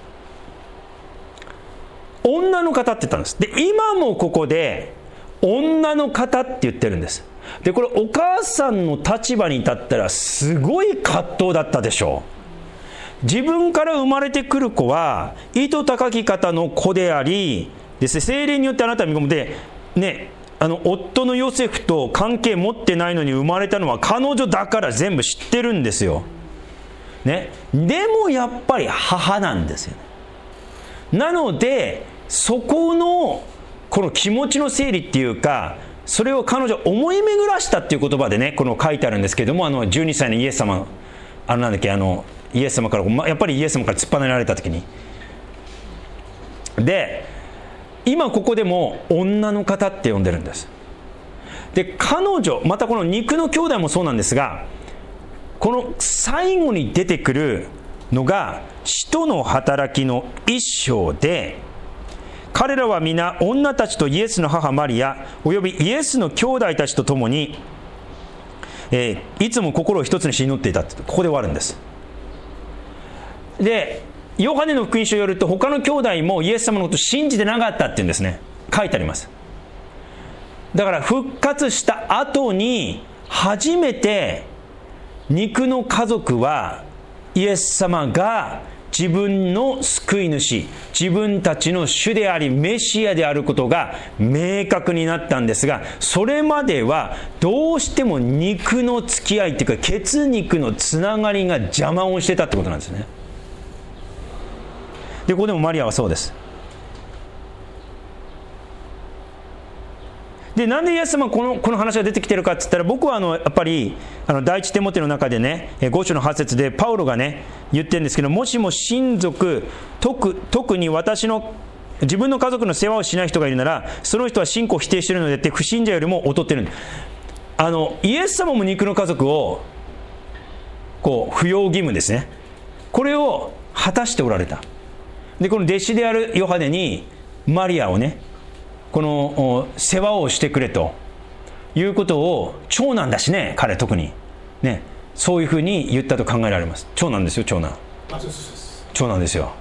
女の方って言ったんです。で今もここで女の方って言ってるんです。でこれお母さんの立場に立ったらすごい葛藤だったでしょう。 自分から生まれてくる子は意図高き方の子でありですね、聖霊によってあなたは身ごもってね、夫のヨセフと関係持ってないのに生まれたのは彼女だから全部知ってるんですよ、ね、でもやっぱり母なんですよね。なのでそこのこの気持ちの整理っていうか、それを彼女思い巡らしたっていう言葉でね、この書いてあるんですけども、12歳のイエス様、なんだっけ、イエス様からやっぱりイエス様から突っ離れられた時に、で今ここでも女の方って呼んでるんです。で彼女、またこの肉の兄弟もそうなんですが、この最後に出てくるのが使徒の働きの一章で、彼らは皆女たちとイエスの母マリアおよびイエスの兄弟たちと共に、いつも心を一つにし祈っていたって、ここで終わるんです。でヨハネの福音書によると、他の兄弟もイエス様のことを信じてなかったっていうんですね、書いてあります。だから復活した後に初めて肉の家族はイエス様が自分の救い主、自分たちの主でありメシアであることが明確になったんですが、それまではどうしても肉の付き合いというか血肉のつながりが邪魔をしてたってことなんですね。でここでもマリアはそうです。でなんでイエス様この話が出てきてるかって言ったら、僕はやっぱり第一テモテの中でね、5章の8節でパウロがね言ってるんですけど、もしも親族、特に自分の家族の世話をしない人がいるなら、その人は信仰を否定しているのでって不信者よりも劣ってるんです。イエス様も肉の家族をこう不要義務ですね、これを果たしておられた。でこの弟子であるヨハネにマリアをね、この世話をしてくれということを、長男だしね、彼特にね、そういうふうに言ったと考えられます。長男ですよ、長男ですよ、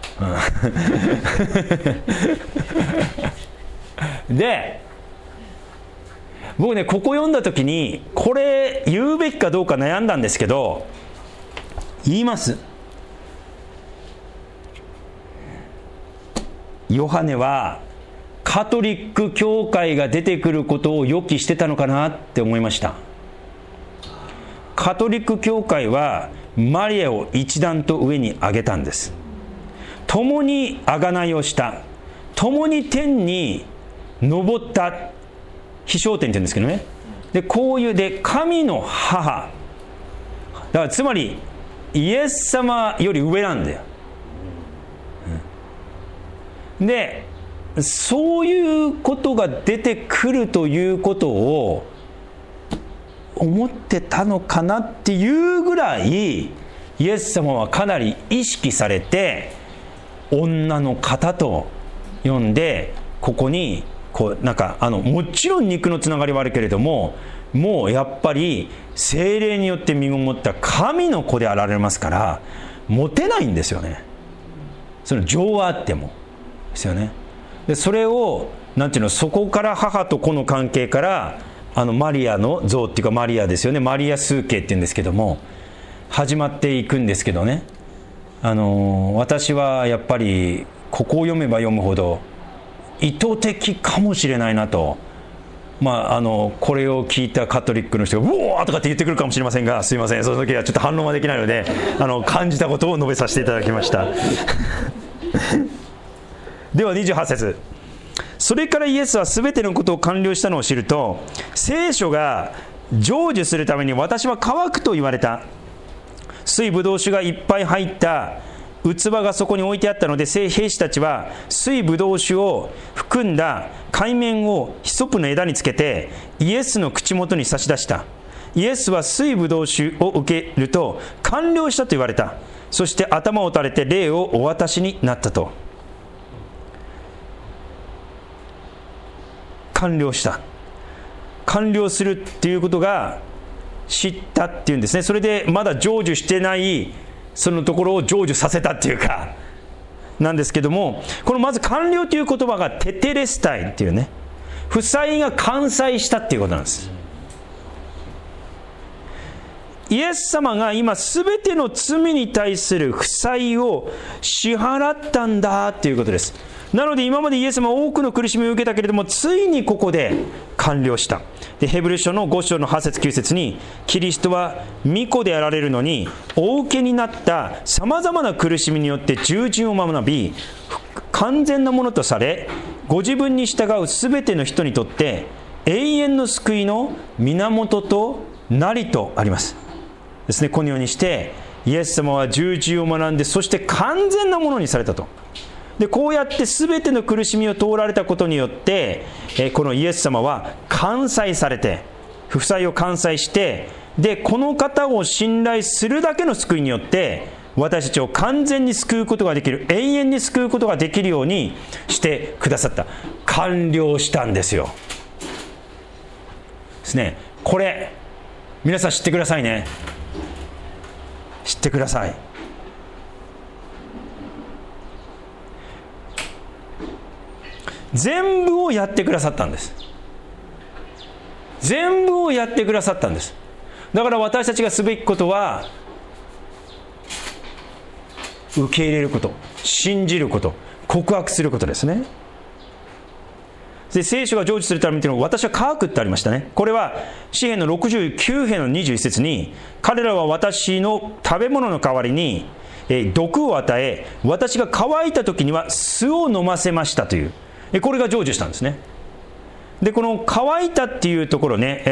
で僕ねここ読んだ時にこれ言うべきかどうか悩んだんですけど、言います。ヨハネはカトリック教会が出てくることを予期してたのかなって思いました。カトリック教会はマリアを一段と上に上げたんです。共に贖いをした、共に天に昇った、飛昇天って言うんですけどね。でこういうで神の母だから、つまりイエス様より上なんだよ。でそういうことが出てくるということを思ってたのかなっていうぐらい、イエス様はかなり意識されて女の方と呼んで、ここにこうなんかもちろん肉のつながりはあるけれども、もうやっぱり聖霊によって身ごもった神の子であられますから、モテないんですよね。その情はあってもですよね。でそれをなんていうの、そこから母と子の関係からマリアの像っていうかマリアですよね、マリア崇敬っていうんですけども、始まっていくんですけどね、私はやっぱりここを読めば読むほど意図的かもしれないなと、これを聞いたカトリックの人がうおーとかって言ってくるかもしれませんが、すいません、その時はちょっと反論はできないので感じたことを述べさせていただきましたでは28節、それからイエスはすべてのことを完了したのを知ると、聖書が成就するために私は乾くと言われた。水ぶどう酒がいっぱい入った器がそこに置いてあったので、兵士たちは水ぶどう酒を含んだ海面をヒソップの枝につけてイエスの口元に差し出した。イエスは水ぶどう酒を受けると完了したと言われた。そして頭を垂れて霊をお渡しになったと。完了した、完了するっていうことが知ったっていうんですね。それでまだ成就してないそのところを成就させたっていうかなんですけども、このまず完了という言葉がテテレスタイっていうね、負債が完済したっていうことなんです。 イエス様が今すべての罪に対する負債を支払ったんだということです。なので今までイエス様は多くの苦しみを受けたけれども、ついにここで完了した。でヘブル書の5章の8節9節に、キリストは御子であられるのにお受けになったさまざまな苦しみによって従順を学び、完全なものとされ、ご自分に従うすべての人にとって永遠の救いの源となりとありますですね。このようにしてイエス様は従順を学んで、そして完全なものにされたと。でこうやって全ての苦しみを通られたことによって、このイエス様は完済されて、負債を完済して、でこの方を信頼するだけの救いによって私たちを完全に救うことができる、永遠に救うことができるようにしてくださった。完了したんですよですね。これ皆さん知ってくださいね。知ってください。全部をやってくださったんです。全部をやってくださったんです。だから私たちがすべきことは、受け入れること、信じること、告白することですね。で聖書が成就するためには、私は乾くってありましたね。これは詩編の69編の21節に、彼らは私の食べ物の代わりに毒を与え、私が乾いた時には酢を飲ませましたという、これが成就したんですね。でこの乾いたっていうところね、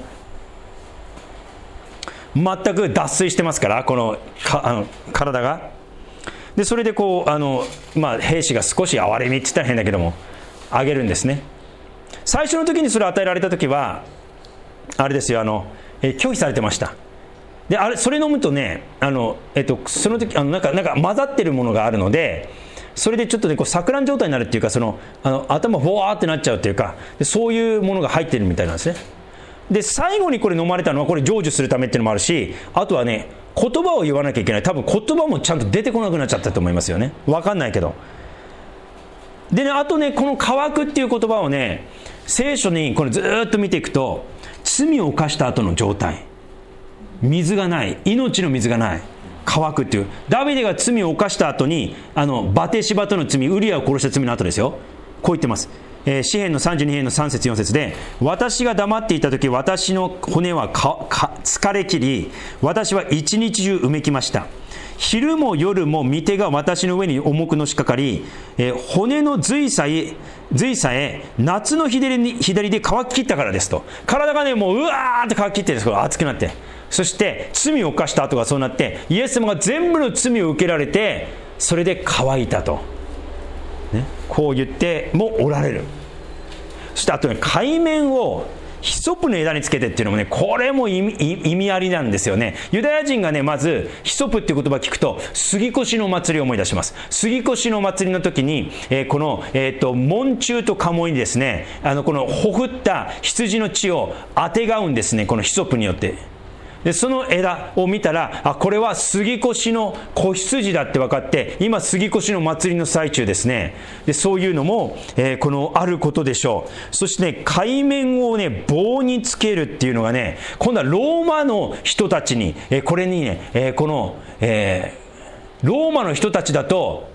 全く脱水してますから、この体が。でそれでこう兵士が少し憐れみって言ったら変だけどもあげるんですね。最初の時にそれを与えられた時はあれですよ、拒否されてました。でそれ飲むとね、その時なんか混ざってるものがあるので、それでちょっとねこう錯乱状態になるっていうか、頭ボワーってなっちゃうっていうか、そういうものが入ってるみたいなんですね。で最後にこれ飲まれたのはこれ成就するためっていうのもあるし、あとはね言葉を言わなきゃいけない。多分言葉もちゃんと出てこなくなっちゃったと思いますよね。分かんないけど。でね、あとねこの乾くっていう言葉をね、聖書にこれずっと見ていくと、罪を犯した後の状態、水がない、命の水がない、乾くっていう、ダビデが罪を犯した後にバテシバとの罪、ウリアを殺した罪の後ですよ。こう言ってます。詩編の32編の3節4節で、私が黙っていた時、私の骨は疲れ切り、私は一日中うめきました。昼も夜も御手が私の上に重くのしかかり、骨の髄さえ夏の左で乾き切ったからですと。体がねもううわーって乾き切ってるんです。これ熱くなって、そして罪を犯した後がそうなって、イエス様が全部の罪を受けられて、それで乾いたと、ね、こう言ってもおられる。そしてあとね、海面をヒソプの枝につけてっていうのもね、これも意味ありなんですよね。ユダヤ人がね、まずヒソプっていう言葉を聞くと杉越の祭りを思い出します。杉越の祭りの時に、この、門柱と鴨にですね、このほふった羊の血をあてがうんですね、このヒソプによって。でその枝を見たら、これは杉越の子羊だって分かって、今杉越の祭りの最中ですね。でそういうのも、このあることでしょう。そしてね、海面をね棒につけるっていうのがね、今度はローマの人たちに、これにね、この、ローマの人たちだと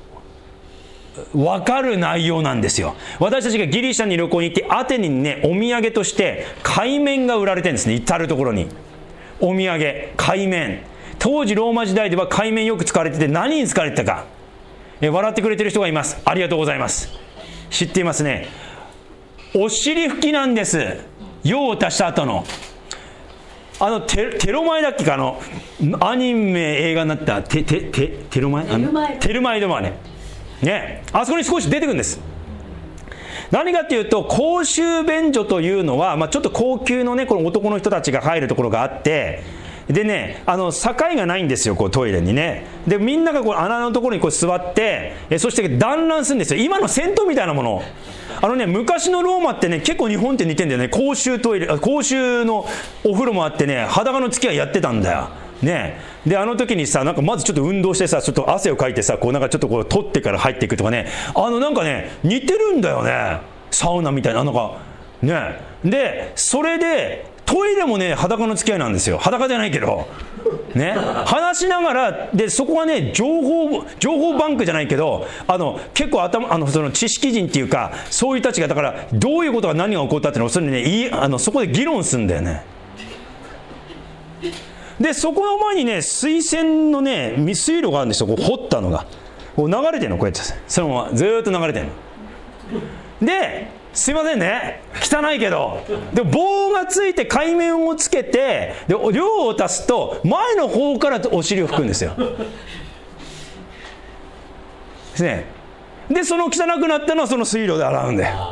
分かる内容なんですよ。私たちがギリシャに旅行に行って、アテネにねお土産として海面が売られてるんですね。至るところにお土産、海面。当時ローマ時代では海面よく使われてて、何に使われてたか、笑ってくれてる人がいます。ありがとうございます。知っていますね。お尻拭きなんです。用を足した後のテロマエだっけか、アニメ映画になったテルマエドマね、あそこに少し出てくるんです。何かっていうと、公衆便所というのは、ちょっと高級のねこの男の人たちが入るところがあって、でね境がないんですよ、こうトイレにね。でみんながこう穴のところにこう座って、そして団らんするんですよ。今の銭湯みたいなもの。昔のローマってね、結構日本って似てんだよね。公衆トイレ、公衆のお風呂もあってね、裸の付き合いやってたんだよね。で時にさ、まずちょっと運動してさ、ちょっと汗をかいてさ、こうちょっとこう取ってから入っていくとかね、似てるんだよね、サウナみたいなね。でそれでトイらもね裸の付き合いなんですよ。裸じゃないけどね、話しながらで、そこはね情報バンクじゃないけど、結構その知識人っていうか、そういう人たちがだからどういうことが何が起こったっていうのをそれねそこで議論するんだよね。でそこの前にね水栓のね水路があるんですよ。こう掘ったのがこう流れてるの、こうやってそのままずーっと流れてるのですいませんね、汚いけど、で棒がついて海面をつけて、で量を足すと前の方からお尻を拭くんですよ。ですね。でその汚くなったのはその水路で洗うんで、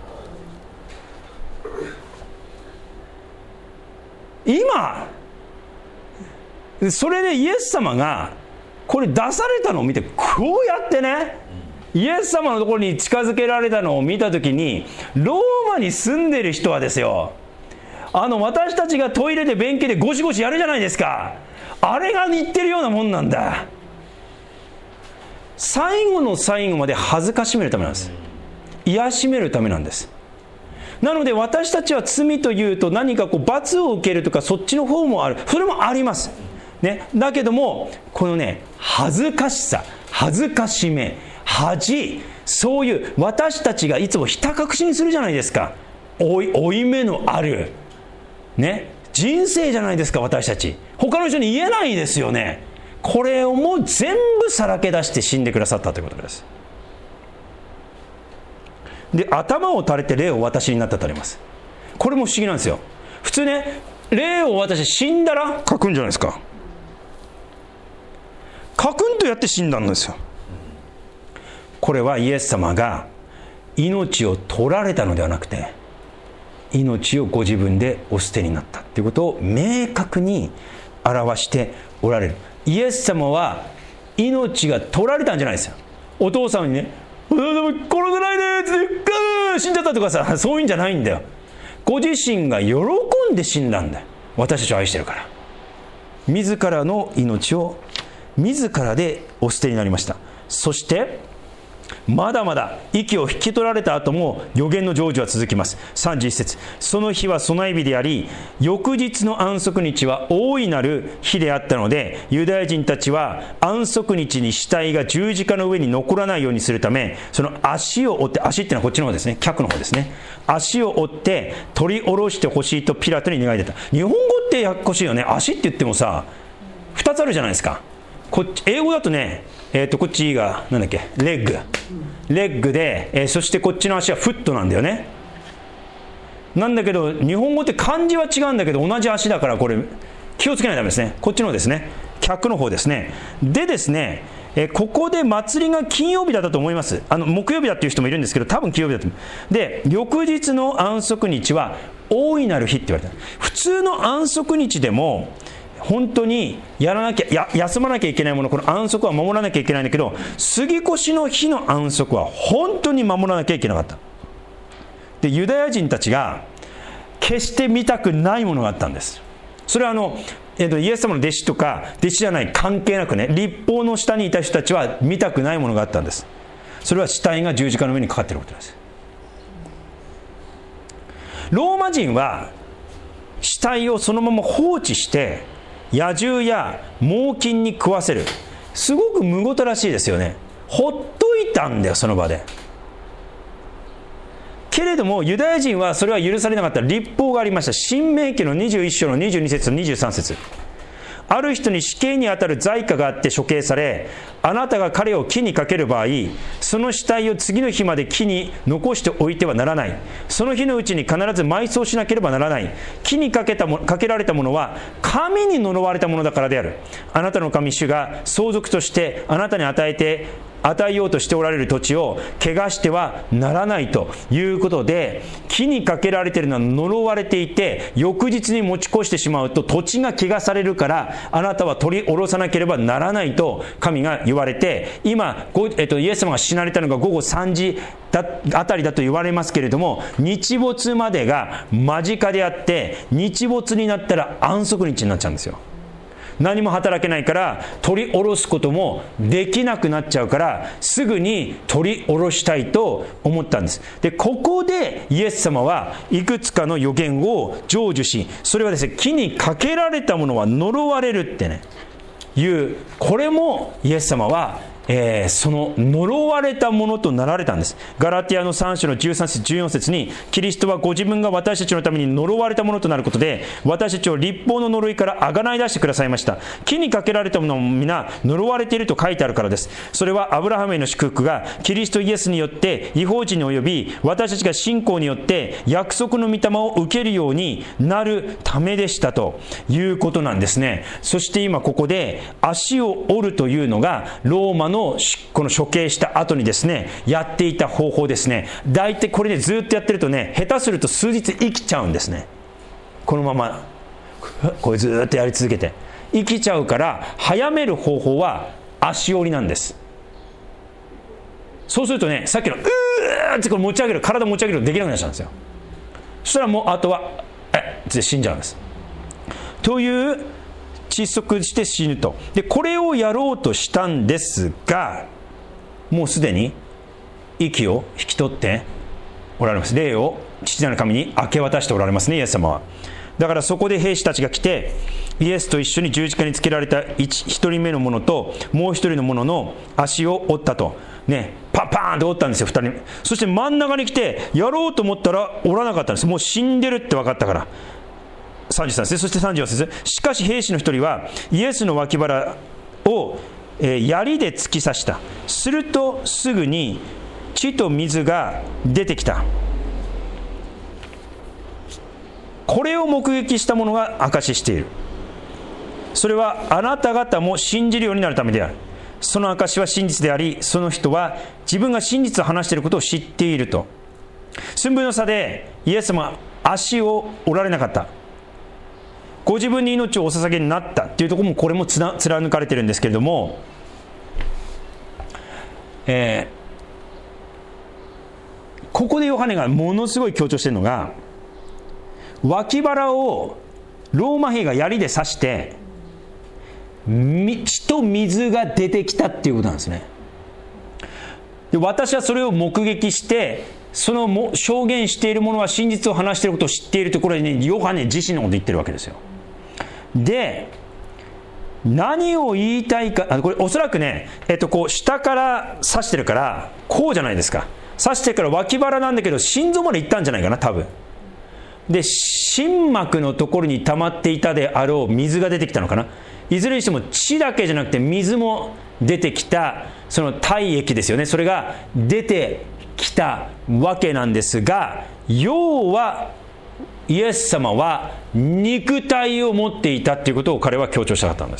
今それでイエス様がこれ出されたのを見て、こうやってねイエス様のところに近づけられたのを見たときに、ローマに住んでる人はですよ、私たちがトイレで便器でゴシゴシやるじゃないですか。あれが言ってるようなもんなんだ。最後の最後まで恥ずかしめるためなんです。癒しめるためなんです。なので私たちは罪というと何かこう罰を受けるとか、そっちの方もある。それもありますね。だけどもこのね恥ずかしさ、恥ずかしめ、恥、そういう私たちがいつもひた隠しにするじゃないですか。負い目のあるね人生じゃないですか。私たち他の人に言えないですよね。これをもう全部さらけ出して死んでくださったということです。で頭を垂れて霊をお渡しになったとあります。これも不思議なんですよ。普通ね霊をお渡し、死んだら書くんじゃないですか。書くんとやって死んだんですよ。これはイエス様が命を取られたのではなくて、命をご自分でお捨てになったということを明確に表しておられる。イエス様は命が取られたんじゃないですよ。お父さんにね殺せないでって死んじゃったとかさ、そういうんじゃないんだよ。ご自身が喜んで死んだんだよ。私たちを愛してるから。自らの命を自らでお捨てになりました。そしてまだまだ息を引き取られた後も予言の成就は続きます。31節、その日は備え日であり、翌日の安息日は大いなる日であったので、ユダヤ人たちは安息日に死体が十字架の上に残らないようにするため、その足を追って、足っていうのはこっちの方ですね、脚の方ですね、足を追って取り下ろしてほしいとピラトに願い出た。日本語ってやっこしいよね。足って言ってもさ2つあるじゃないですか。英語だとねこっちがなんだっけ、レッグで、そしてこっちの足はフットなんだよね。なんだけど日本語って漢字は違うんだけど同じ足だから、これ気をつけないとダメですね。こっちのですね、脚の方ですね。でですね、ここで祭りが金曜日だったと思います。木曜日だっていう人もいるんですけど、多分金曜日だと思う。で翌日の安息日は大いなる日って言われた。普通の安息日でも本当に休まなきゃいけないもの、この安息は守らなきゃいけないんだけど、杉越の日の安息は本当に守らなきゃいけなかった。でユダヤ人たちが決して見たくないものがあったんです。それはイエス様の弟子とか弟子じゃない関係なくね、律法の下にいた人たちは見たくないものがあったんです。それは死体が十字架の上にかかっていることです。ローマ人は死体をそのまま放置して野獣や猛禽に食わせる、すごくむごたらしいですよね。ほっといたんだよ、その場で。けれどもユダヤ人はそれは許されなかった律法がありました。申命記の21章の22節と23節、ある人に死刑にあたる罪過があって処刑され、あなたが彼を木にかける場合、その死体を次の日まで木に残しておいてはならない。その日のうちに必ず埋葬しなければならない。木にかけられたものは神に呪われたものだからである。あなたの神主が相続としてあなたに与えようとしておられる土地を汚してはならないということで、木にかけられているのは呪われていて、翌日に持ち越してしまうと土地が汚されるから、あなたは取り下ろさなければならないと神が言われて、今、イエス様が死なれたのが午後3時あたりだと言われますけれども、日没までが間近であって、日没になったら安息日になっちゃうんですよ。 何も働けないから取り下ろすこともできなくなっちゃうから、すぐに取り下ろしたいと思ったんです。でここでイエス様はいくつかの予言を成就し、それはですね、木にかけられたものは呪われるってねいう、これもイエス様はその呪われたものとなられたんです。ガラティアの3章の13節14節に、キリストはご自分が私たちのために呪われたものとなることで、私たちを律法の呪いからあがない出してくださいました。木にかけられたものも皆呪われていると書いてあるからです。それはアブラハムへの祝福がキリストイエスによって異邦人に及び、私たちが信仰によって約束の御霊を受けるようになるためでしたということなんですね。そして今ここで足を折るというのがローマのこの処刑した後にですねやっていた方法ですね。大体これでずっとやってるとね、下手すると数日生きちゃうんですね。このままこれずっとやり続けて生きちゃうから、早める方法は足折りなんです。そうするとね、さっきのってこれ持ち上げる、体持ち上げるとできなくなっちゃうんですよ。そしたらもうあとは死んじゃうんです。という窒息して死ぬと。でこれをやろうとしたんですが、もうすでに息を引き取っておられます。霊を父なる神に明け渡しておられますね、イエス様は。だからそこで兵士たちが来て、イエスと一緒に十字架につけられた一人目の者ともう一人の者の足を折ったとね、パーンと折ったんですよ、2人目。そして真ん中に来てやろうと思ったら折らなかったんです。もう死んでるって分かったから。33節、そして34節、しかし兵士の一人はイエスの脇腹を、槍で突き刺した。するとすぐに血と水が出てきた。これを目撃した者が証ししている。それはあなた方も信じるようになるためである。その証は真実であり、その人は自分が真実を話していることを知っていると。寸分の差でイエス様は足を折られなかった。ご自分に命をお捧げになったっていうところも、これも貫かれてるんですけれども、ここでヨハネがものすごい強調しているのが、脇腹をローマ兵が槍で刺して血と水が出てきたっていうことなんですね。で私はそれを目撃して、その証言している者は真実を話していることを知っているところで、ね、ヨハネ自身のことを言ってるわけですよ。で何を言いたいか、これおそらくね、こう下から刺してるからこうじゃないですか。刺してから脇腹なんだけど心臓まで行ったんじゃないかな、多分。で心膜のところに溜まっていたであろう水が出てきたのかな。いずれにしても血だけじゃなくて水も出てきた、その体液ですよね、それが出てきたわけなんですが、要はイエス様は肉体を持っていたということを彼は強調したかったんです。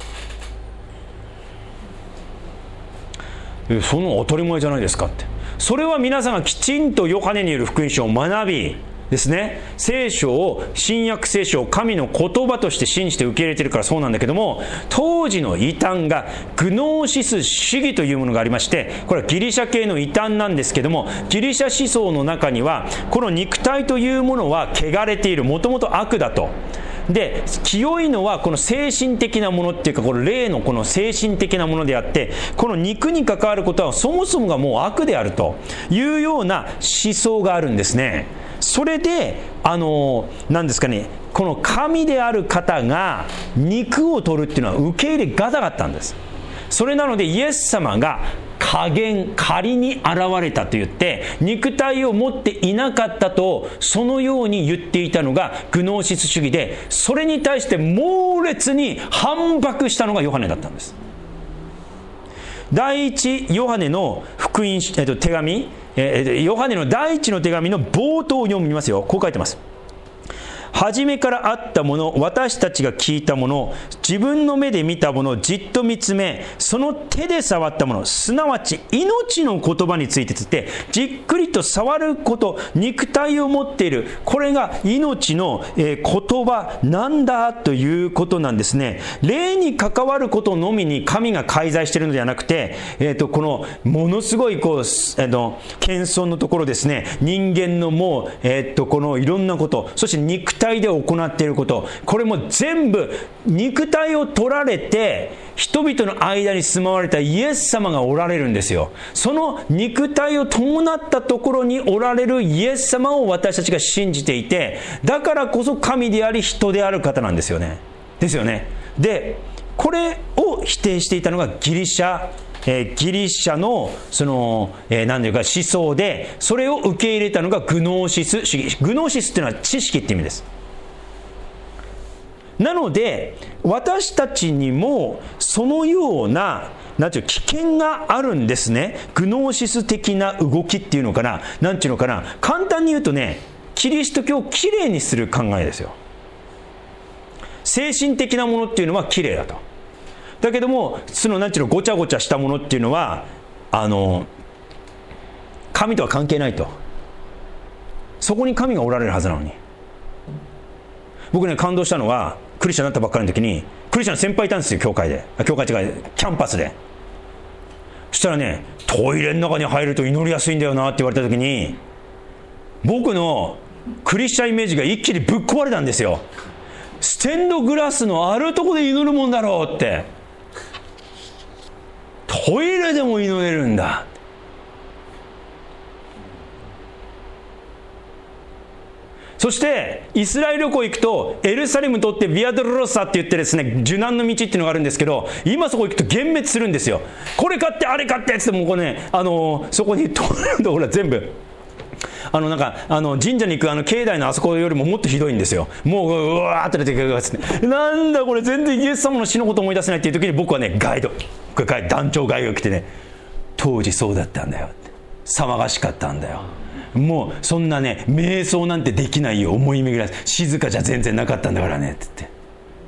その当たり前じゃないですかって。それは皆さんがきちんとヨハネによる福音書を学びですね、聖書を、新約聖書を神の言葉として信じて受け入れているからそうなんだけども、当時の異端がグノーシス主義というものがありまして、これはギリシャ系の異端なんですけども、ギリシャ思想の中にはこの肉体というものは汚れている、もともと悪だと。で清いのはこの精神的なものっていうか、この霊のこの精神的なものであって、この肉に関わることはそもそもがもう悪であるというような思想があるんですね。それで何ですかね、この神である方が肉を取るっていうのは受け入れがたかったんです。それなのでイエス様が仮に現れたと言って肉体を持っていなかったと、そのように言っていたのがグノーシス主義で、それに対して猛烈に反駁したのがヨハネだったんです。第一ヨハネの福音、手紙、ヨハネの第一の手紙の冒頭を読みますよ。こう書いてます。初めからあったもの、私たちが聞いたもの、自分の目で見たものをじっと見つめ、その手で触ったもの、すなわち命の言葉についてじっくりと触ること、肉体を持っている、これが命の、言葉なんだということなんですね。霊に関わることのみに神が介在しているのではなくて、このものすごいこう謙遜のところですね、人間のもう、このいろんなこと、そして肉体体で行っていること、これも全部肉体を取られて人々の間に住まわれたイエス様がおられるんですよ。その肉体を伴ったところにおられるイエス様を私たちが信じていて、だからこそ神であり人である方なんですよね。ですよね。でこれを否定していたのがギリシャのその、何ていうか思想で、それを受け入れたのがグノーシス主義。グノーシスっていうのは知識って意味です。なので私たちにもそのようななんていう危険があるんですね。グノーシス的な動きっていうのかな、なんていうのかな、簡単に言うとね、キリスト教をきれいにする考えですよ。精神的なものっていうのはきれいだと。だけどもそのなんていうのごちゃごちゃしたものっていうのは神とは関係ないと。そこに神がおられるはずなのに。僕ね感動したのは、クリスチャンになったばっかりの時にクリスチャンの先輩いたんですよ、教会違うキャンパスで。そしたらね、トイレの中に入ると祈りやすいんだよなって言われた時に、僕のクリスチャンイメージが一気にぶっ壊れたんですよ。ステンドグラスのあるとこで祈るもんだろうって、トイレでも祈れるんだ。そしてイスラエル旅行行くとエルサレム通ってビアドロロッサって言ってですね、受難の道っていうのがあるんですけど、今そこ行くと幻滅するんですよ。これ買ってあれ買ってって言ってもこうね、そこに通るとほら全部なんか神社に行く境内のあそこよりももっとひどいんですよ。もううわーって出てくるやつね。なんだこれ、全然イエス様の死のこと思い出せないっていう時に、僕はね団長ガイドが来てね、当時そうだったんだよって、騒がしかったんだよ、もうそんなね瞑想なんてできないよ、思い巡らせ静かじゃ全然なかったんだからねって言って、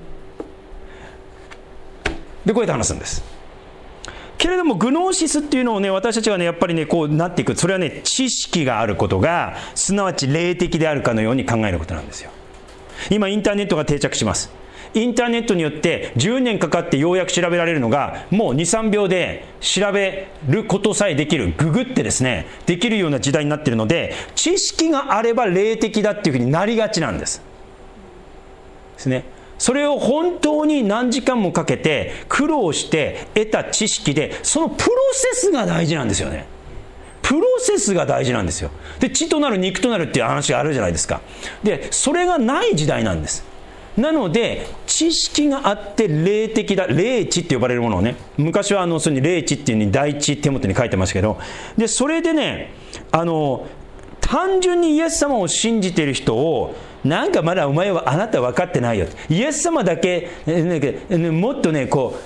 でこうやって話すんです。けれどもグノーシスっていうのをね、私たちがねやっぱりねこうなっていく、それはね知識があることがすなわち霊的であるかのように考えることなんですよ。今インターネットが定着します。インターネットによって10年かかってようやく調べられるのが、もう 2,3 秒で調べることさえできる、ググってですねできるような時代になっているので、知識があれば霊的だっていうふうになりがちなんですね。それを本当に何時間もかけて苦労して得た知識で、そのプロセスが大事なんですよね。プロセスが大事なんですよ。で血となる肉となるっていう話があるじゃないですか。でそれがない時代なんです。なので知識があって霊的だ、霊知って呼ばれるものをね、昔はそれに霊知っていう風に第一手元に書いてますけど、でそれでね単純にイエス様を信じている人を、なんかまだお前はあなた分かってないよ、イエス様だけ、もっとねこ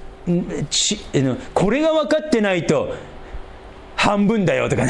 れが分かってないと半分だよとかね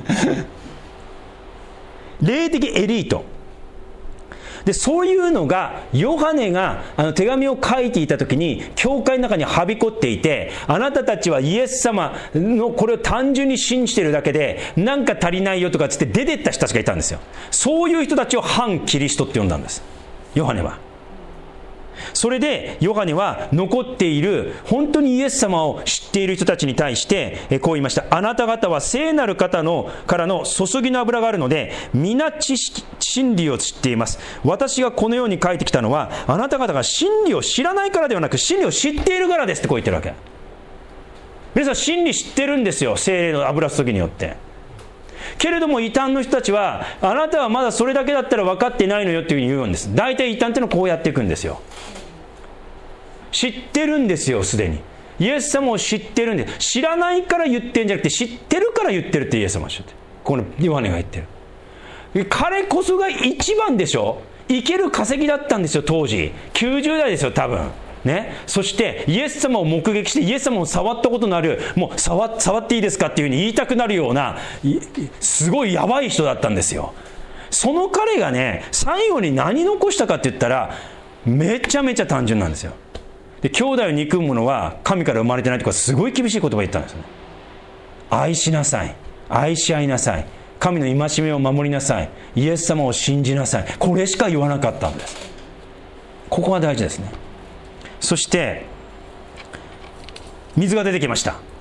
霊的エリートで、そういうのがヨハネが手紙を書いていた時に教会の中にはびこっていて、あなたたちはイエス様のこれを単純に信じているだけでなんか足りないよとかつって出てった人たちがいたんですよ。そういう人たちを反キリストって呼んだんです、ヨハネは。それでヨハネは残っている本当にイエス様を知っている人たちに対してこう言いました。あなた方は聖なる方からの注ぎの油があるので皆真理を知っています。私がこのように書いてきたのはあなた方が真理を知らないからではなく、真理を知っているからですってこう言ってるわけ。皆さん真理知ってるんですよ、聖霊の油注ぎによって。けれども異端の人たちは、あなたはまだそれだけだったら分かってないのよっていうふうに言うんです。大体異端っていうのはこうやっていくんですよ。知ってるんですよ、すでにイエス様を知ってるんで、知らないから言ってるんじゃなくて知ってるから言ってるってイエス様は知ってる。このヨハネが言ってる。彼こそが一番でしょ。生ける化石だったんですよ、当時90代ですよ多分ね。そしてイエス様を目撃してイエス様を触ったことのある、もう触っていいですかっていうふうに言いたくなるようなすごいやばい人だったんですよ。その彼がね最後に何残したかって言ったらめちゃめちゃ単純なんですよ。で兄弟を憎む者は神から生まれてないとかすごい厳しい言葉言ったんですよね。愛しなさい、愛し合いなさい、神の戒めを守りなさい、イエス様を信じなさい、これしか言わなかったんです。ここが大事ですね。そして水が出てきました。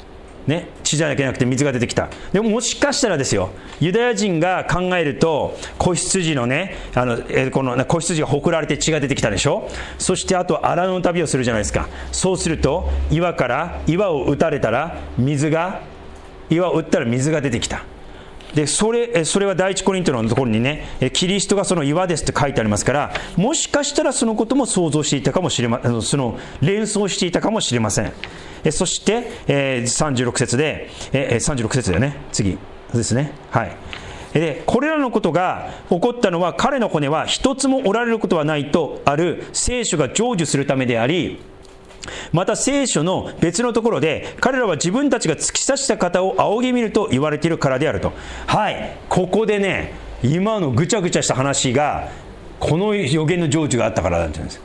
ね、血じゃなくて水が出てきた。でももしかしたらですよ、ユダヤ人が考えると、子羊のね、この子羊がほくられて血が出てきたでしょ。そしてあと荒野の旅をするじゃないですか。そうすると岩を打たれたら岩を打ったら水が出てきた。でそれは第一コリントのところにね、キリストがその岩ですって書いてありますから、もしかしたらそのことも想像していたかもしれません。その連想していたかもしれません。そして、36節で、36節だよね、次ですね。はい。でこれらのことが起こったのは、彼の骨は一つも折られることはないとある聖書が成就するためであり、また聖書の別のところで、彼らは自分たちが突き刺した方を仰ぎ見ると言われているからであると。はい、ここでね、今のぐちゃぐちゃした話がこの予言の成就があったからなんて言うんです。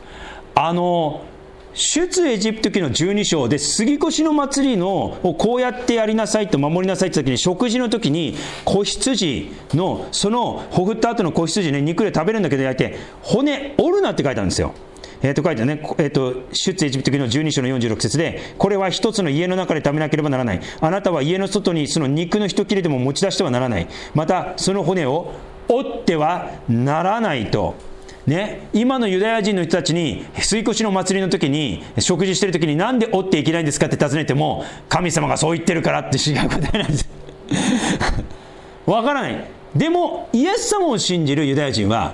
出エジプト記の12章で杉越の祭りのをこうやってやりなさいと守りなさいって時に、食事の時に子羊のそのほぐった後の子羊ね、肉で食べるんだけど焼いて骨折るなって書いてあるんですよ。書いてあるね、出エジプト記の12章の46節で、これは一つの家の中で食べなければならない。あなたは家の外にその肉の一切れでも持ち出してはならない。またその骨を折ってはならないと。ね、今のユダヤ人の人たちに杉越の祭りの時に食事してる時に、なんで折っていけないんですかって尋ねても、神様がそう言ってるからってしか答えないんですわからない。でもイエス様を信じるユダヤ人は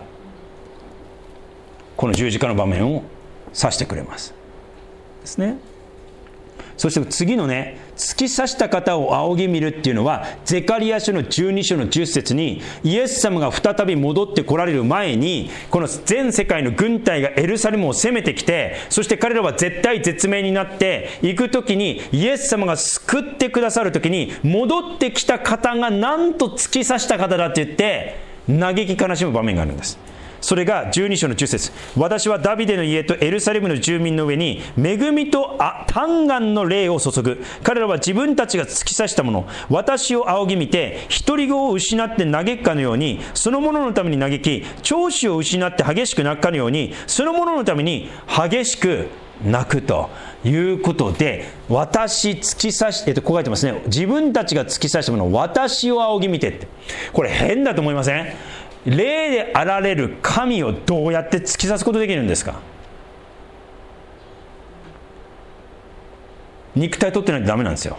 この十字架の場面を指してくれますですね。そして次のね、突き刺した方を仰ぎ見るっていうのは、ゼカリヤ書の12章の10節に、イエス様が再び戻ってこられる前に、この全世界の軍隊がエルサレムを攻めてきて、そして彼らは絶対絶命になっていくときに、イエス様が救ってくださるときに、戻ってきた方がなんと突き刺した方だって言って嘆き悲しむ場面があるんです。それが12章の10節、私はダビデの家とエルサレムの住民の上に恵みと嘆願の霊を注ぐ。彼らは自分たちが突き刺したもの、私を仰ぎ見て独り子を失って嘆くかのように、そのもののために嘆き、長子を失って激しく泣くかのように、そのもののために激しく泣くということで、私突き刺して、こう書いてますね。自分たちが突き刺したものを私を仰ぎ見てって、これ変だと思いません？霊であられる神をどうやって突き刺すことできるんですか？肉体取ってないとダメなんですよ。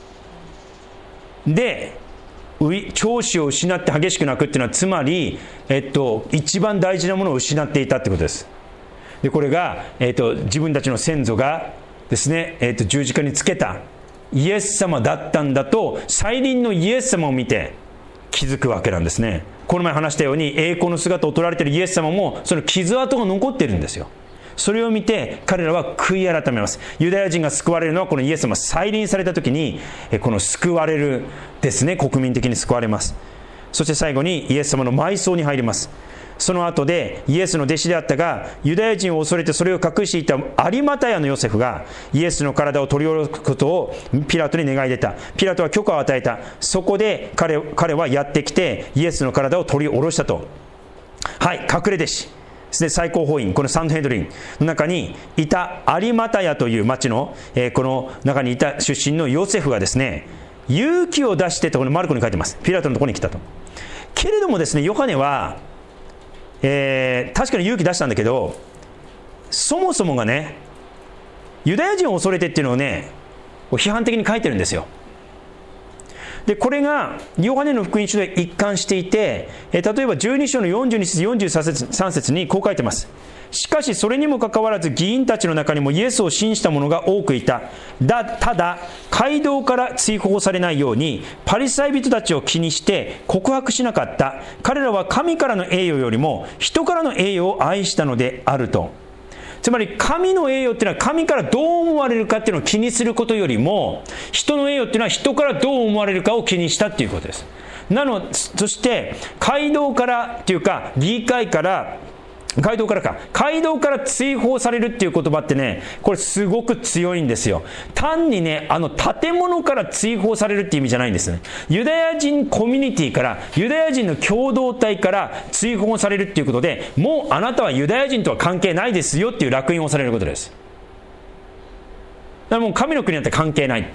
で、長子を失って激しく泣くっていうのは、つまり、一番大事なものを失っていたってことです。でこれが、自分たちの先祖がですね、十字架につけたイエス様だったんだと、再臨のイエス様を見て気づくわけなんですね。この前話したように、栄光の姿を取られているイエス様もその傷跡が残っているんですよ。それを見て彼らは悔い改めます。ユダヤ人が救われるのは、このイエス様が再臨された時に、この救われるですね、国民的に救われます。そして最後にイエス様の埋葬に入ります。その後でイエスの弟子であったが、ユダヤ人を恐れてそれを隠していた有マタヤのヨセフがイエスの体を取り下ろすことをピラトに願い出た。ピラトは許可を与えた。そこで彼はやってきてイエスの体を取り下ろしたと。はい、隠れ弟子ですね、最高法院、このサンヘドリンの中にいた有マタヤという町の、この中にいた出身のヨセフがですね、勇気を出してと、このマルコに書いてます。ピラトのところに来たと。けれどもですね、ヨハネは確かに勇気出したんだけど、そもそもがね、ユダヤ人を恐れてっていうのをね、批判的に書いてるんですよ。でこれがヨハネの福音書で一貫していて、例えば12章の42節43節にこう書いてます。しかしそれにもかかわらず議員たちの中にもイエスを信じた者が多くいた。ただ街道から追放されないようにパリサイ人たちを気にして告白しなかった。彼らは神からの栄誉よりも人からの栄誉を愛したのであると。つまり神の栄誉っていうのは神からどう思われるかっていうのを気にすることよりも、人の栄誉っていうのは人からどう思われるかを気にしたっていうことです。そして街道からっていうか街道から追放されるっていう言葉ってね、これすごく強いんですよ。単にね、建物から追放されるっていう意味じゃないんですね。ユダヤ人コミュニティから、ユダヤ人の共同体から追放されるっていうことで、もうあなたはユダヤ人とは関係ないですよっていう烙印をされることです。だからもう神の国なんて関係ないっていう。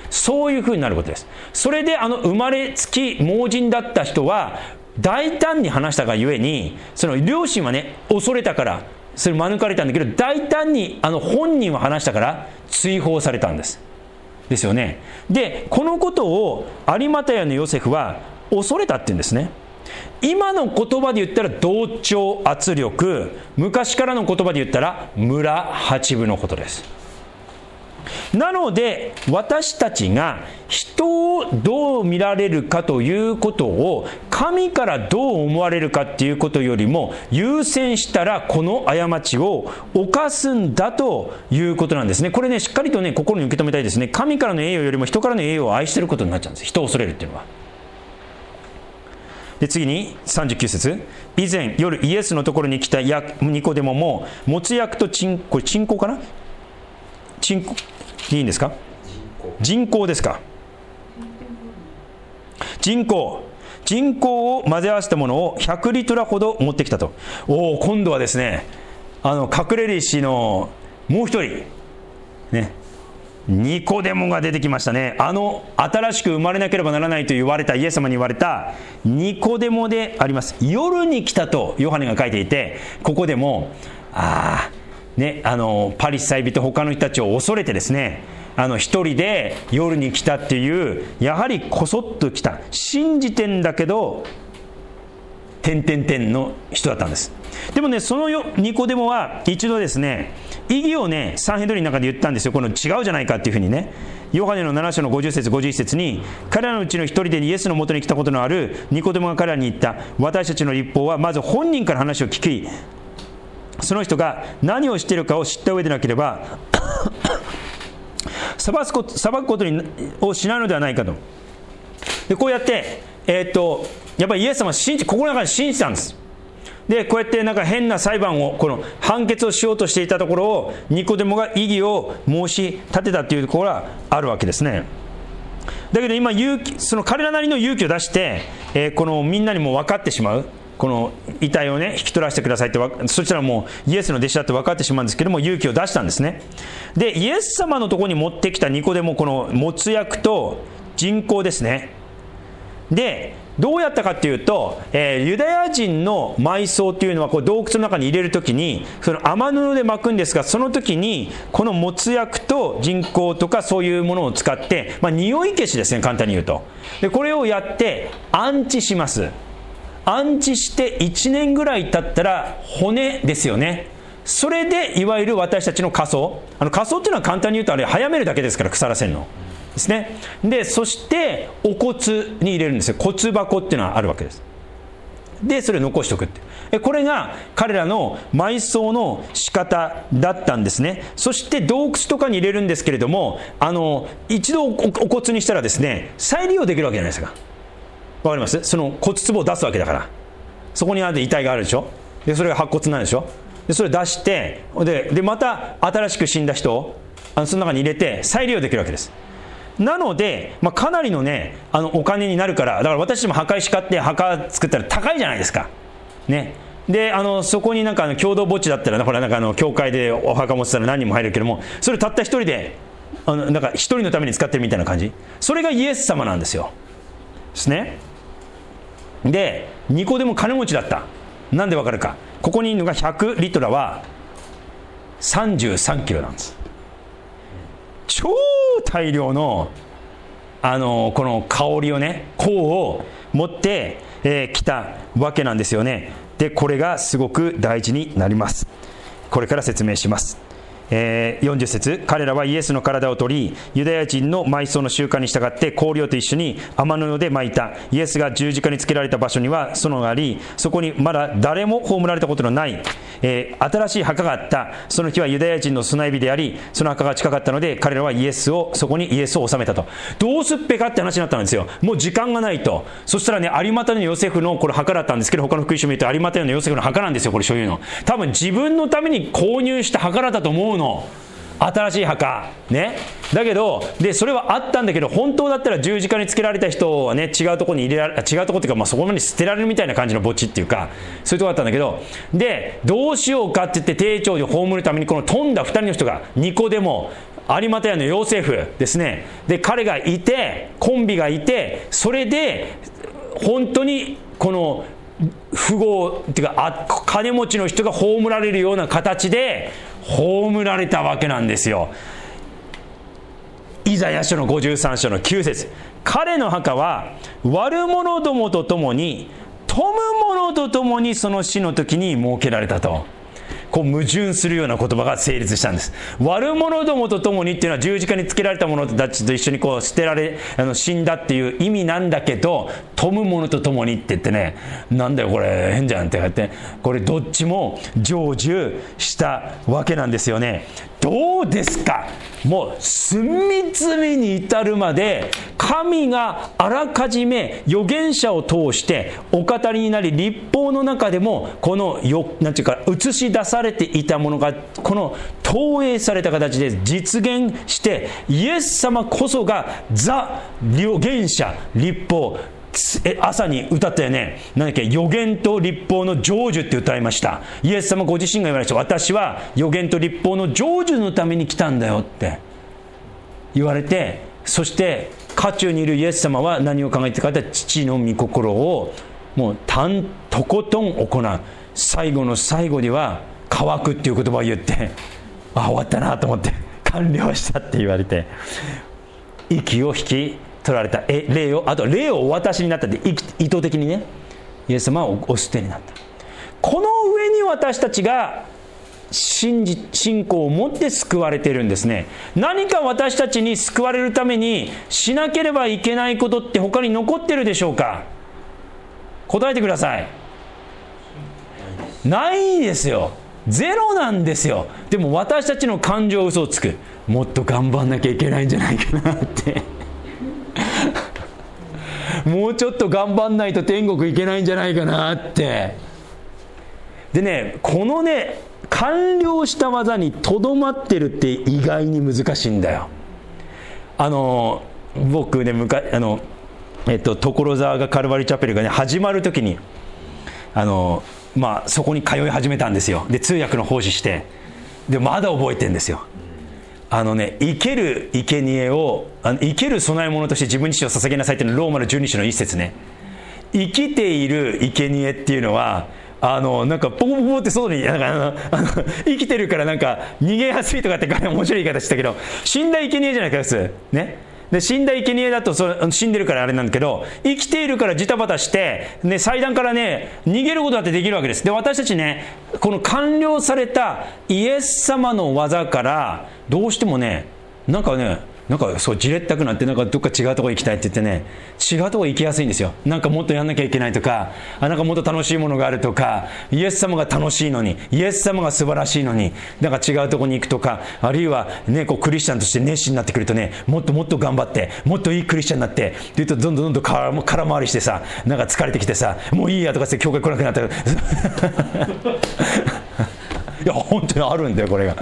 そういう風になることです。それで生まれつき盲人だった人は大胆に話したがゆえに、その両親はね恐れたからそれ免れたんだけど、大胆に本人は話したから追放されたんですよね。でこのことを有股屋のヨセフは恐れたって言うんですね。今の言葉で言ったら同調圧力、昔からの言葉で言ったら村八分のことです。なので私たちが人をどう見られるかということを神からどう思われるかっていうことよりも優先したら、この過ちを犯すんだということなんですね。これねしっかりとね心に受け止めたいですね。神からの栄誉よりも人からの栄誉を愛していることになっちゃうんです。人を恐れるっていうのは。で次に39節、以前夜イエスのところに来たニコデモももつ薬とこれ鎮香かな、鎮香いいんですか、人工ですか、人工を混ぜ合わせたものを100リトルほど持ってきたと。今度はですね隠れる石のもう一人ね、ニコデモが出てきましたね。新しく生まれなければならないと言われた、イエス様に言われたニコデモであります。夜に来たとヨハネが書いていて、ここでもパリサイ人他の人たちを恐れてですね、一人で夜に来たっていう、やはりこそっと来た、信じてんだけどの人だったんです。でもねそのニコデモは一度ですね異議をねサンヘドリンの中で言ったんですよ。この違うじゃないかっていうふうにね、ヨハネの7章の50節51節に、彼らのうちの一人でイエスのもとに来たことのあるニコデモが彼らに言った。私たちの立法はまず本人から話を聞き、その人が何をしているかを知った上でなければ裁くことをしないのではないかと。でこうやってやっぱりイエス様は心の中で信じたんです。でこうやってなんか変な裁判を、この判決をしようとしていたところをニコデモが異議を申し立てたというところがあるわけですね。だけど今その彼らなりの勇気を出して、このみんなにも分かってしまう、この遺体をね引き取らせてくださいって、そしたらもうイエスの弟子だって分かってしまうんですけども、勇気を出したんですね。でイエス様のところに持ってきたニコデモ、この没薬と人工ですね。でどうやったかっていうと、ユダヤ人の埋葬っていうのはこう洞窟の中に入れるときにその雨布で巻くんですが、その時にこの没薬と人工とかそういうものを使って、匂い消しですね、簡単に言うと。でこれをやって安置します。安置して1年ぐらい経ったら骨ですよね。それでいわゆる私たちの火葬、火葬っていうのは簡単に言うとあれ早めるだけですから、腐らせるのですね。でそしてお骨に入れるんですよ。骨箱っていうのはあるわけです。でそれを残しておくって、これが彼らの埋葬の仕方だったんですね。そして洞窟とかに入れるんですけれども、一度お骨にしたらですね再利用できるわけじゃないですか。わかります？その骨壺を出すわけだから、そこにある遺体があるでしょ。でそれが白骨なんでしょ。でそれ出してでまた新しく死んだ人をその中に入れて再利用できるわけです。なので、かなりのねお金になるから、だから私たちも墓石買って墓作ったら高いじゃないですかね。でそこになんか共同墓地だったら、ほらなんか教会でお墓持ってたら何人も入るけども、それたった一人でなんか一人のために使ってるみたいな感じ。それがイエス様なんですよ。ですね。でニコデモ金持ちだった。なんでわかるか。ここにいるのが100リトラは33キロなんです。超大量のこの香りをね、香を持ってきたわけなんですよね。でこれがすごく大事になります。これから説明します。40節、彼らはイエスの体を取り、ユダヤ人の埋葬の習慣に従って香料と一緒に雨布で巻いた。イエスが十字架につけられた場所には園があり、そこにまだ誰も葬られたことのない、新しい墓があった。その日はユダヤ人の供え日であり、その墓が近かったので彼らはそこにイエスを納めたと。どうすっぺかって話になったんですよ。もう時間がないと。そしたらね、有股のヨセフのこれ墓だったんですけど、他の福音書を見ると有股のヨセフの墓なんですよ。これ所有の多分自分のために購入した墓だったと思うの。新しい墓ね。だけどそれはあったんだけど、本当だったら十字架につけられた人はね、違うところに違うところっていうか、そこまで捨てられるみたいな感じの墓地っていうか、そういうところだったんだけど、でどうしようかって言って丁重に葬るためにこの飛んだ2人の人が、ニコデモアリマタヤのヨセフですね。で彼がいて、コンビがいて、それで本当にこの富豪っていうか金持ちの人が葬られるような形で葬られたわけなんですよ。イザヤ書の53章の9節、彼の墓は悪者どもと共に富む者と共にその死の時に設けられたと。こう矛盾するような言葉が成立したんです。悪者どもと共にっていうのは十字架につけられた者たちと一緒にこう捨てられ死んだっていう意味なんだけど、富む者と共にって言ってね、なんだよこれ変じゃんって言って、これどっちも成就したわけなんですよね。どうですか。もう隅々に至るまで神があらかじめ預言者を通してお語りになり、律法の中でもこのなんていうか映し出されていたものがこの投影された形で実現して、イエス様こそがザ預言者、律法、朝に歌ったよね。何だっけ、預言と律法の成就って歌いました。イエス様ご自身が言われました。私は預言と律法の成就のために来たんだよって言われて、そして渦中にいるイエス様は何を考えてかというと、父の御心をもうとことん行う。最後の最後には乾くっていう言葉を言って、終わったなと思って、完了したって言われて息を引き取られた。霊をお渡しになったって、意図的にね、イエス様はお捨てになった。この上に私たちが信仰を持って救われているんですね。何か私たちに救われるためにしなければいけないことって他に残ってるでしょうか。答えてください。ないですよ。ゼロなんですよ。でも私たちの感情は嘘をつく。もっと頑張んなきゃいけないんじゃないかなってもうちょっと頑張んないと天国行けないんじゃないかなって。でね、このね完了した技にとどまってるって意外に難しいんだよ。僕ね所沢がカルバリーチャペルがね始まる時にそこに通い始めたんですよ。で通訳の奉仕して、でまだ覚えてるんですよ。生ける生贄を生ける供え物として自分自身を捧げなさいっていうのローマの12章の一節ね。生きている生贄っていうのはなんかポコポコって外に生きてるからなんか逃げやすいとかって面白い言い方したけど、死んだ生贄じゃないかですね。で死んだ生贄だと死んでるからあれなんだけど、生きているからジタバタして、ね、祭壇からね逃げることだってできるわけです。で私たちね、この完了されたイエス様の技からどうしてもねなんかそうじれったくなって、なんかどっか違うところ行きたいって言ってね、違うところ行きやすいんですよ。なんかもっとやんなきゃいけないとか、なんかもっと楽しいものがあるとか、イエス様が楽しいのに、イエス様が素晴らしいのに、なんか違うところに行くとか、あるいはねこうクリスチャンとして熱心になってくるとね、もっともっと頑張ってもっといいクリスチャンになってって言うと、どんどん空回りしてさ、なんか疲れてきてさ、もういいやとかって教会来なくなったいや本当にあるんだよこれが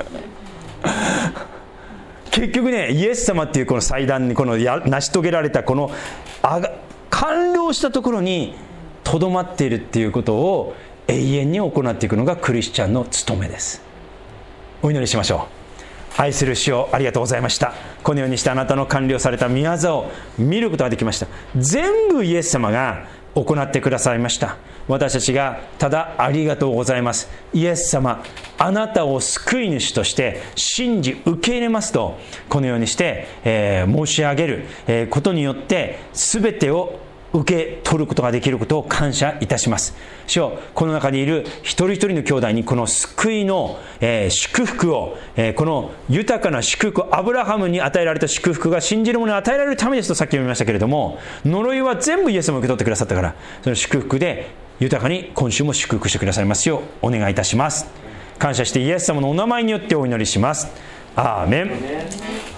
結局ね、イエス様っていうこの祭壇に成し遂げられたこの完了したところにとどまっているっていうことを永遠に行っていくのがクリスチャンの務めです。お祈りしましょう。愛する主よ、ありがとうございました。このようにしてあなたの完了された御業を見ることができました。全部イエス様が行ってくださいました。私たちがただありがとうございます、イエス様あなたを救い主として信じ受け入れますと、このようにして、申し上げる、ことによって全てを受け取ることができることを感謝いたします。主よ、この中にいる一人一人の兄弟にこの救いの、祝福を、この豊かな祝福、アブラハムに与えられた祝福が信じる者に与えられるためですとさっき読みましたけれども、呪いは全部イエス様を受け取ってくださったから、その祝福で豊かに今週も祝福してくださいますようお願いいたします。感謝してイエス様のお名前によってお祈りします。アーメン。